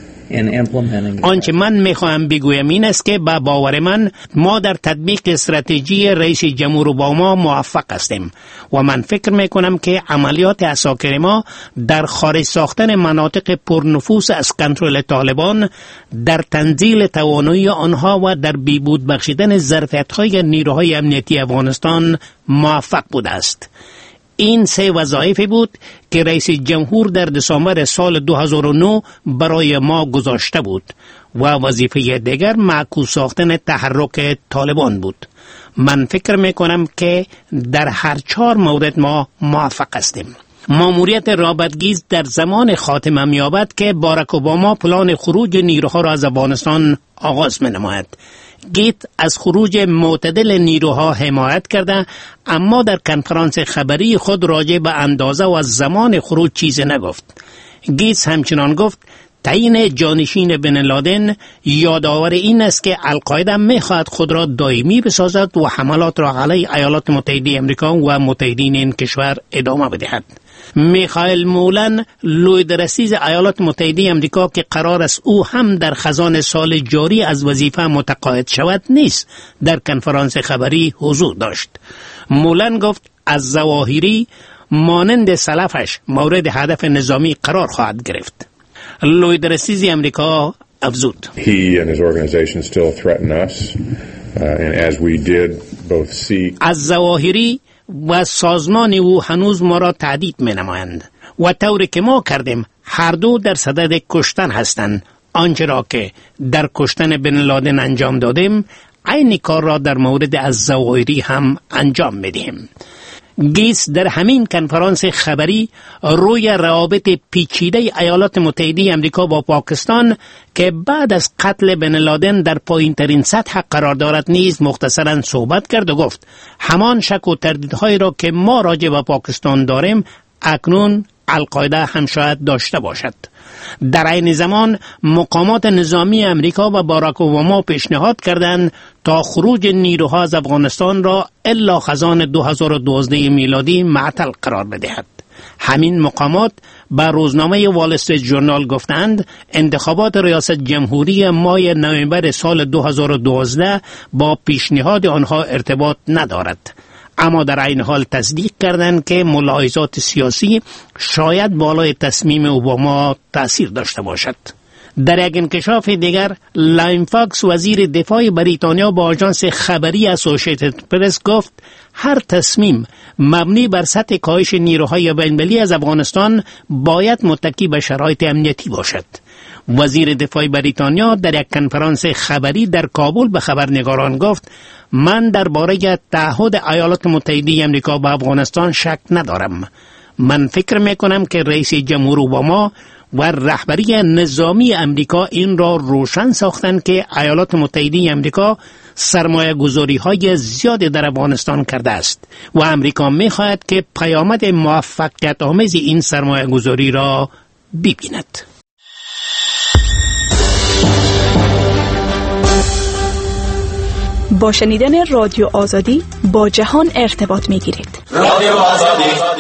آنچه من میخواهم بگویم این است که با باور من ما در تطبیق استراتژی رئیس جمهور اوباما موفق هستیم و من فکر میکنم که عملیات عساکر ما در خارج ساختن مناطق پرنفوذ از کنترل طالبان، در تنزیل توانایی آنها و در بیبود بخشیدن ظرفیت‌های نیروهای امنیتی افغانستان موفق بوده است. این 3 وظایفی بود که رئیس جمهور در دسامبر سال 2009 برای ما گذاشته بود و وظیفه دیگر معکوس ساختن تحرک طالبان بود. من فکر میکنم که در هر 4 مورد ما موفق هستیم. ماموریت رابرت گیتس در زمان خاتمه می‌یابد که باراک اوباما پلان خروج نیروها را از افغانستان آغاز می‌نماید. گیت از خروج معتدل نیروها حمایت کرده، اما در کنفرانس خبری خود راجع به اندازه و زمان خروج چیزی نگفت. گیتس همچنان گفت تعیین جانشین بن لادن یادآور این است که القاعده می‌خواهد خود را دائمی بسازد و حملات را علیه ایالات متحده آمریکا و متحدین این کشور ادامه بدهد. میخائیل مولن لویدرسیز ایالات متحده آمریکا که قرار است او هم در خزان سال جاری از وظیفه متقاعد شود نیست، در کنفرانس خبری حضور داشت. مولن گفت از ظواهری مانند سلفش مورد هدف نظامی قرار خواهد گرفت. لویدرسیز آمریکا افزود: He and his organization still threaten us and as we did both see از ظواهری و سازمان او هنوز ما را تهدید می نمایند و طوری که ما کردیم هر دو در صدد کشتن هستند. آنچه را که در کشتن بن لادن انجام دادیم عین کار را در مورد الظواهری هم انجام میدیم. گیتس در همین کنفرانس خبری روی روابط پیچیده ایالات متحده آمریکا با پاکستان که بعد از قتل بن لادن در پایین‌ترین سطح قرار دارد نیز مختصراً صحبت کرد و گفت همان شک و تردیدهایی را که ما راجع به پاکستان داریم اکنون القاعده هم شاید داشته باشد. در این زمان مقامات نظامی امریکا و باراک اوباما پیشنهاد کردند تا خروج نیروها از افغانستان را الا خزان 2012 میلادی معطل قرار بدهد. همین مقامات به روزنامه وال استریت ژورنال گفتند انتخابات ریاست جمهوری ماه نوامبر سال 2012 با پیشنهاد آنها ارتباط ندارد. اما در این حال تصدیق کردند که ملاحظات سیاسی شاید بالای تصمیم اوباما تأثیر داشته باشد. در یک انکشاف دیگر لایم فاکس وزیر دفاع بریتانیا با آژانس خبری اسوسییتد پرس گفت هر تصمیم مبنی بر سطح کاهش نیروهای بین‌المللی از افغانستان باید متکی به شرایط امنیتی باشد. وزیر دفاع بریتانیا در یک کنفرانس خبری در کابل به خبرنگاران گفت من درباره تعهد ایالات متحده آمریکا به افغانستان شک ندارم. من فکر میکنم که رئیس جمهور اوباما و رهبری نظامی امریکا این را روشن ساختند که ایالات متحده آمریکا سرمایه گذاری های زیادی در افغانستان کرده است و امریکا میخواهد که پیامد موفقیت آمیز این سرمایه گذاری را ببیند. با شنیدن رادیو آزادی با جهان ارتباط میگیرید. رادیو آزادی.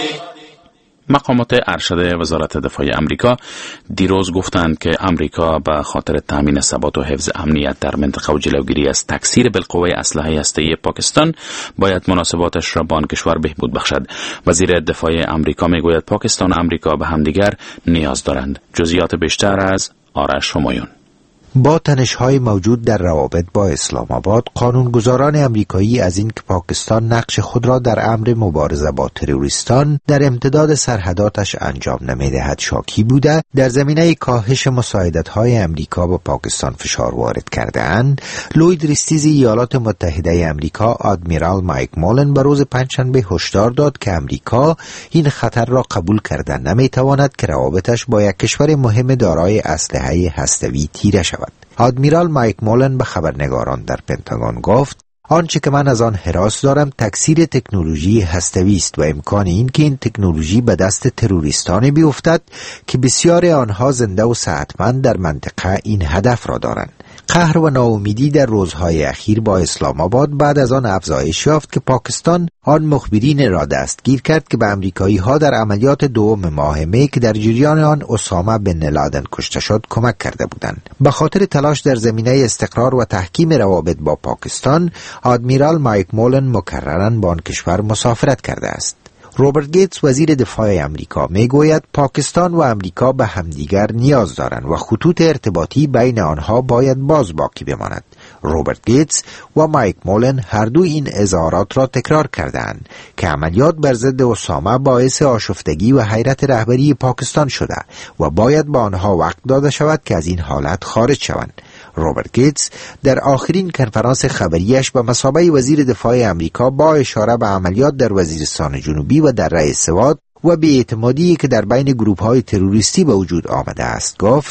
مقامات ارشد وزارت دفاع امریکا دیروز گفتند که امریکا به خاطر تامین ثبات و حفظ امنیت در منطقه و جلوگیری از تکثیر بالقوه اسلحه هسته‌ای پاکستان باید مناسباتش را با آن کشور بهبود بخشد. وزیر دفاع امریکا میگوید پاکستان و امریکا به همدیگر نیاز دارند. جزئیات بیشتر از آرش همایون. با تنش‌های موجود در روابط با اسلام آباد، قانونگذاران امریکایی از اینکه پاکستان نقش خود را در امر مبارزه با تروریستان در امتداد سرحداتش انجام نمی‌دهد شاکی بوده، در زمینه کاهش مساعدت‌های امریکا به پاکستان فشار وارد کرده‌اند. لوید ریستیز ایالات متحده امریکا آدمیرال مایک مولن به روز پنجشنبه هشدار داد که امریکا این خطر را قبول کردن نمی‌تواند که روابطش با یک کشور مهم دارای اسلحه هسته‌ای تیره شود. آدمیرال مایک مولن به خبرنگاران در پنتاگون گفت آنچه که من از آن هراس دارم تکثیر تکنولوژی هسته‌ای است و امکان این که این تکنولوژی به دست تروریستانی بیفتد که بسیار آنها زنده و صحتمند در منطقه این هدف را دارند. قهر و ناامیدی در روزهای اخیر با اسلام آباد بعد از آن افزایش یافت که پاکستان آن مخبرین را دستگیر کرد که به امریکایی ها در عملیات دوم ماه می که در جریان آن اسامه بن لادن کشته شد کمک کرده بودند. به خاطر تلاش در زمینه استقرار و تحکیم روابط با پاکستان، آدمیرال مایک مولن مکرراً با آن کشور مسافرت کرده است. روبرت گیتس وزیر دفاع امریکا میگوید پاکستان و امریکا به همدیگر نیاز دارند و خطوط ارتباطی بین آنها باید باز باقی بماند. روبرت گیتس و مایک مولن هر دو این اظهارات را تکرار کردند که عملیات بر ضد اسامه باعث آشفتگی و حیرت رهبری پاکستان شده و باید به آنها وقت داده شود که از این حالت خارج شوند. روبرت گیتس در آخرین کنفرانس خبریش به مثابه وزیر دفاع امریکا با اشاره به عملیات در وزیرستان جنوبی و در رأی سواد و بی‌اعتمادی که در بین گروه‌های تروریستی به وجود آمده است گفت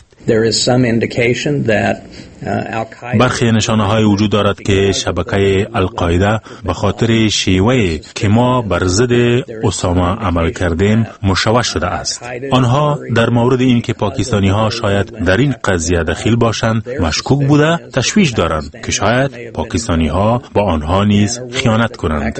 برخی نشانه‌های وجود دارد که شبکه القاعده به خاطر شیوهی که ما بر ضد اسامه عمل کردیم مشوش شده است. آنها در مورد این که پاکستانی‌ها شاید در این قضیه دخیل باشند مشکوک بوده تشویش دارند که شاید پاکستانی‌ها با آنها نیز خیانت کنند.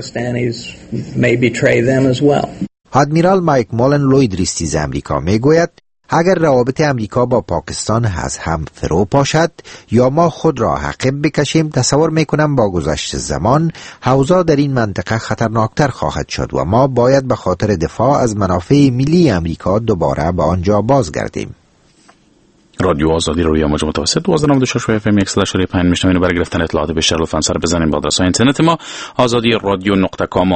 آدمیرال مایک مولن لوید ریستیز امریکا میگوید اگر روابط امریکا با پاکستان از هم فرو پاشد یا ما خود را عقب بکشیم، تصور میکنم با گذشت زمان اوضاع در این منطقه خطرناکتر خواهد شد و ما باید به خاطر دفاع از منافع ملی امریکا دوباره به آنجا بازگردیم. رادیو آزادی روی موج متوسط 1296 اف ام 100.5 میشنوین. برای گرفتن اطلاعات بیشتر لطفاً سر بزنید به آدرس اینترنت ما azadi.radio.com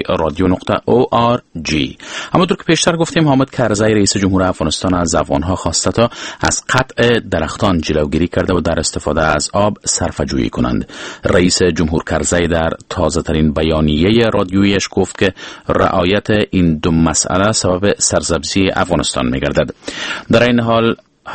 azadi.radio.org. همونطور که پیشتر گفتیم حامد کرزی رئیس جمهور افغانستان از افغانها خواسته تا از قطع درختان جلوگیری کرده و در استفاده از آب صرفه‌جویی کنند. رئیس جمهور کرزی در تازه ترین بیانیه رادیویش گفت که رعایت این دو مسئله سبب سرسبزی افغانستان می‌گردد. در این حال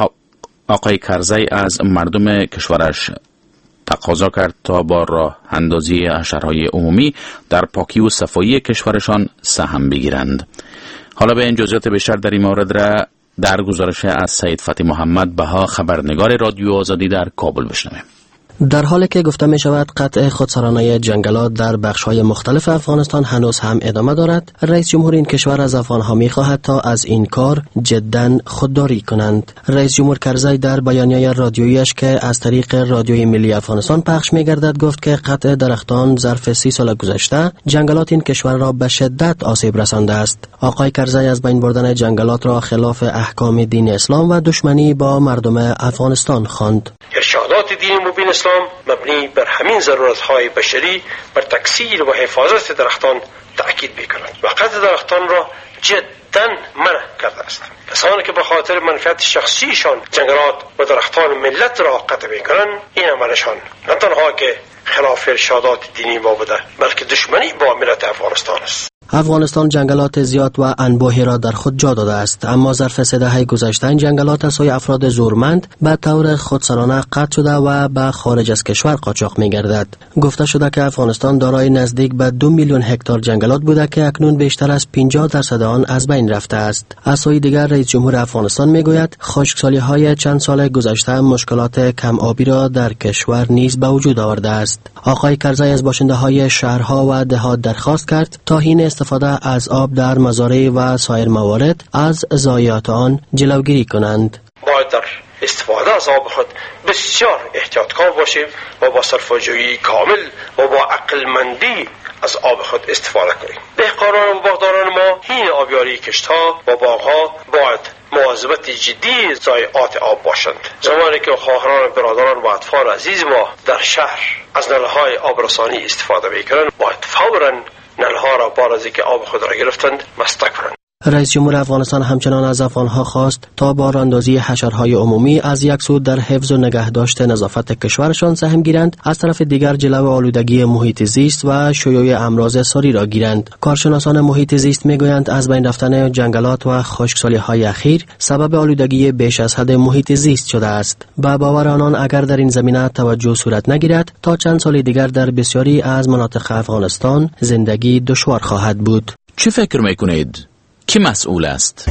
آقای کرزی از مردم کشورش تقاضا کرد تا با راه اندازی حشرهای عمومی در پاکی و صفایی کشورشان سهم بگیرند. حالا به این جزئیات بیشتر در این مورد را در گزارش از سید فتحی محمد بها خبرنگار رادیو آزادی در کابل بشنویم. در حالی که گفته می شود قطع خودسرانه جنگلات در بخش‌های مختلف افغانستان هنوز هم ادامه دارد، رئیس جمهور این کشور از افغان‌ها می خواهد تا از این کار جداً خودداری کنند. رئیس جمهور کرزی در بیانیه رادیویش که از طریق رادیوی ملی افغانستان پخش می گردد گفت که قطع درختان ظرف 30 سال گذشته جنگلات این کشور را به شدت آسیب رسانده است. آقای کرزی از بین بردن جنگلات را خلاف احکام دین اسلام و دشمنی با مردم افغانستان خواند. ارشادات دین مبین اسلام مبنی بر همین ضرورت‌های بشری بر تکثیر و حفاظت درختان تأکید می‌کنند و قطع درختان را جداً منع کرده است. کسانی که به خاطر منفعت شخصیشان جنگلات و درختان ملت را قطع می‌کنند، این عملشان نه تنها که خلاف ارشادات دینی ما بوده بلکه دشمنی با ملت افغانستان است. افغانستان جنگلات زیاد و انبوهی را در خود جا داده است، اما ظرف 3 دهه گذشته این جنگلات از سوی افراد زورمند به طور خودسرانه قطع شده و به خارج از کشور قاچاق می‌گردد. گفته شده که افغانستان دارای نزدیک به 2 میلیون هکتار جنگلات بوده که اکنون بیشتر از 50% آن از بین رفته است. از سوی دیگر رئیس جمهور افغانستان میگوید خشکسالی‌های چند سال گذشته مشکلات کم آبی را در کشور نیز به وجود آورده است. آقای کرزی از باشنده‌های شهرها و دهات درخواست کرد تا حین استفاده از آب در مزارع و سایر موارد از ضایعات آن جلوگیری کنند. باید در استفاده از آب خود بسیار احتیاطکار باشیم و با صرفه‌جویی کامل و با عقلمندی از آب خود استفاده کنیم. دهقانان و باغداران ما حین آبیاری کشت‌ها و باغ‌ها باید مواظبت جدی ضایعات آب باشند. زمانی که خواهران و برادران و اطفال عزیز ما در شهر از نل‌های آبرسانی استفاده می‌کنند، باید فوراً نلها را بعد از اینکه آب خود را گرفتند مسته کنند. رئیس جمهور افغانستان همچنان از افغانها خواست تا با راهاندازی حشرهای عمومی از یک سو در حفظ و نگهداشت نظافت کشورشان سهم گیرند، از طرف دیگر جلو آلودگی محیط زیست و شیوع امراض ساری را گیرند. کارشناسان محیط زیست میگویند از بین رفتن جنگلات و خشکسالی‌های اخیر سبب آلودگی بیش از حد محیط زیست شده است. به باور آنان اگر در این زمینه توجه صورت نگیرد تا چند سال دیگر در بسیاری از مناطق افغانستان زندگی دشوار خواهد بود. چه فکر میکنید؟ کی مسئول است؟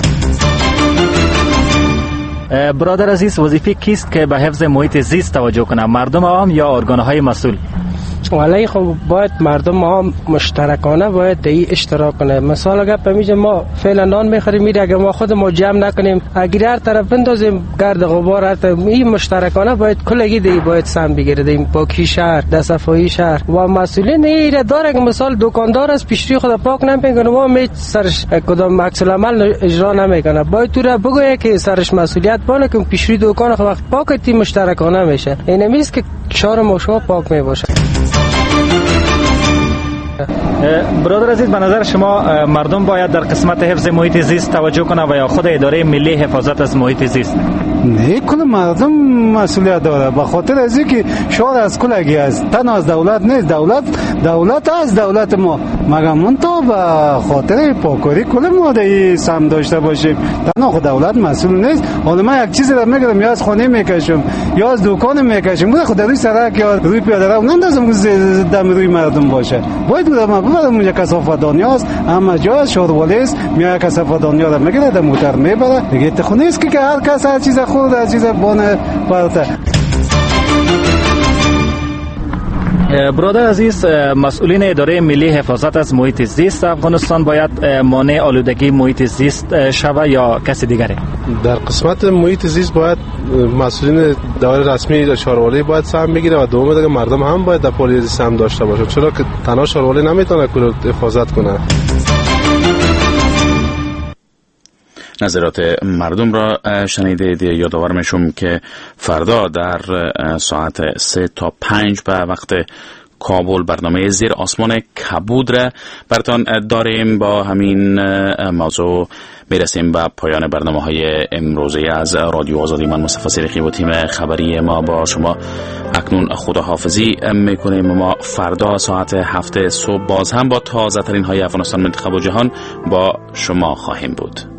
برادر عزیز، وظیفه کیست که به حفظ محیط زیست توجه کنه؟ مردم عام یا ارگان‌های مسئول؟ ولی خب باید مردم عام مشترکانه باید این اشتراک کنه. مثلا اگر پمیجه ما فعلا نان میخوریم میره، اگر ما خود ما جمع نکنیم اگر هر طرف بندازیم گرد غبار این مشترکانه باید کلگی دی باید سهم بگیره. پاکی شهر، صفایی شهر و مسئولین ایره داره که مثلا دکاندار از پیشری خود پاک نمیکنه و می سرش کدام عکس العمل اجرا نمیکنه، باید تو را بگویه که سرش مسئولیت بانه که پیشری دکان خود وقت پاک تی مشترکانه میشه. این نیست که شهر ما شما پاک میباشه. برادر عزیز، به نظر شما مردم باید در قسمت حفظ محیط زیست توجه کنه و یا خود اداره ملی حفاظت از محیط زیست؟ نه، کل مردم مسئولیت داره، به خاطر از اینکه شهر از کلگی است، تنها از دولت نیست. دولت از دولت ما، مگر من تو به خاطر پاکاری کل ما در سهم داشته باشیم. تنها خود دولت مسئول نیست. حالا من یک چیزی را میگیرم یا از خانه میکشم یا از دکان میکشم، خود روی سرک یا روی پیاده رو نندازم که دم روی مردم باشه. باید بودم اونجا کثافت دنیا است، اما جای شهروالی است، میای کثافت دنیا را میگیره در موتر میبره دیگه. تخونه است که هر کس هر چیز خود هر چیز بانه پرته. برادر عزیز، مسئولین اداره ملی حفاظت از محیط زیست افغانستان باید مانع آلودگی محیط زیست شوه یا کسی دیگره؟ در قسمت محیط زیست باید مسئولین دایره رسمی شهروالی باید سهم بگیره و دوم دیگه مردم هم باید در پالیسی سهم داشته باشه، چرا که تنها شهروالی نمیتونه کل حفاظت کنه. نظرات مردم را شنیدید. یادآور میشم که فردا در ساعت 3 تا 5 به وقت کابل برنامه زیر آسمان کبود را براتان داریم. با همین موضوع میرسیم به پایان برنامه‌های امروزی از رادیو آزادی. من مصطفی سیرخی و تیم خبری ما با شما اکنون خداحافظی میکنیم. ما فردا ساعت 7 صبح باز هم با تازه ترین های افغانستان، منطقه و جهان با شما خواهیم بود.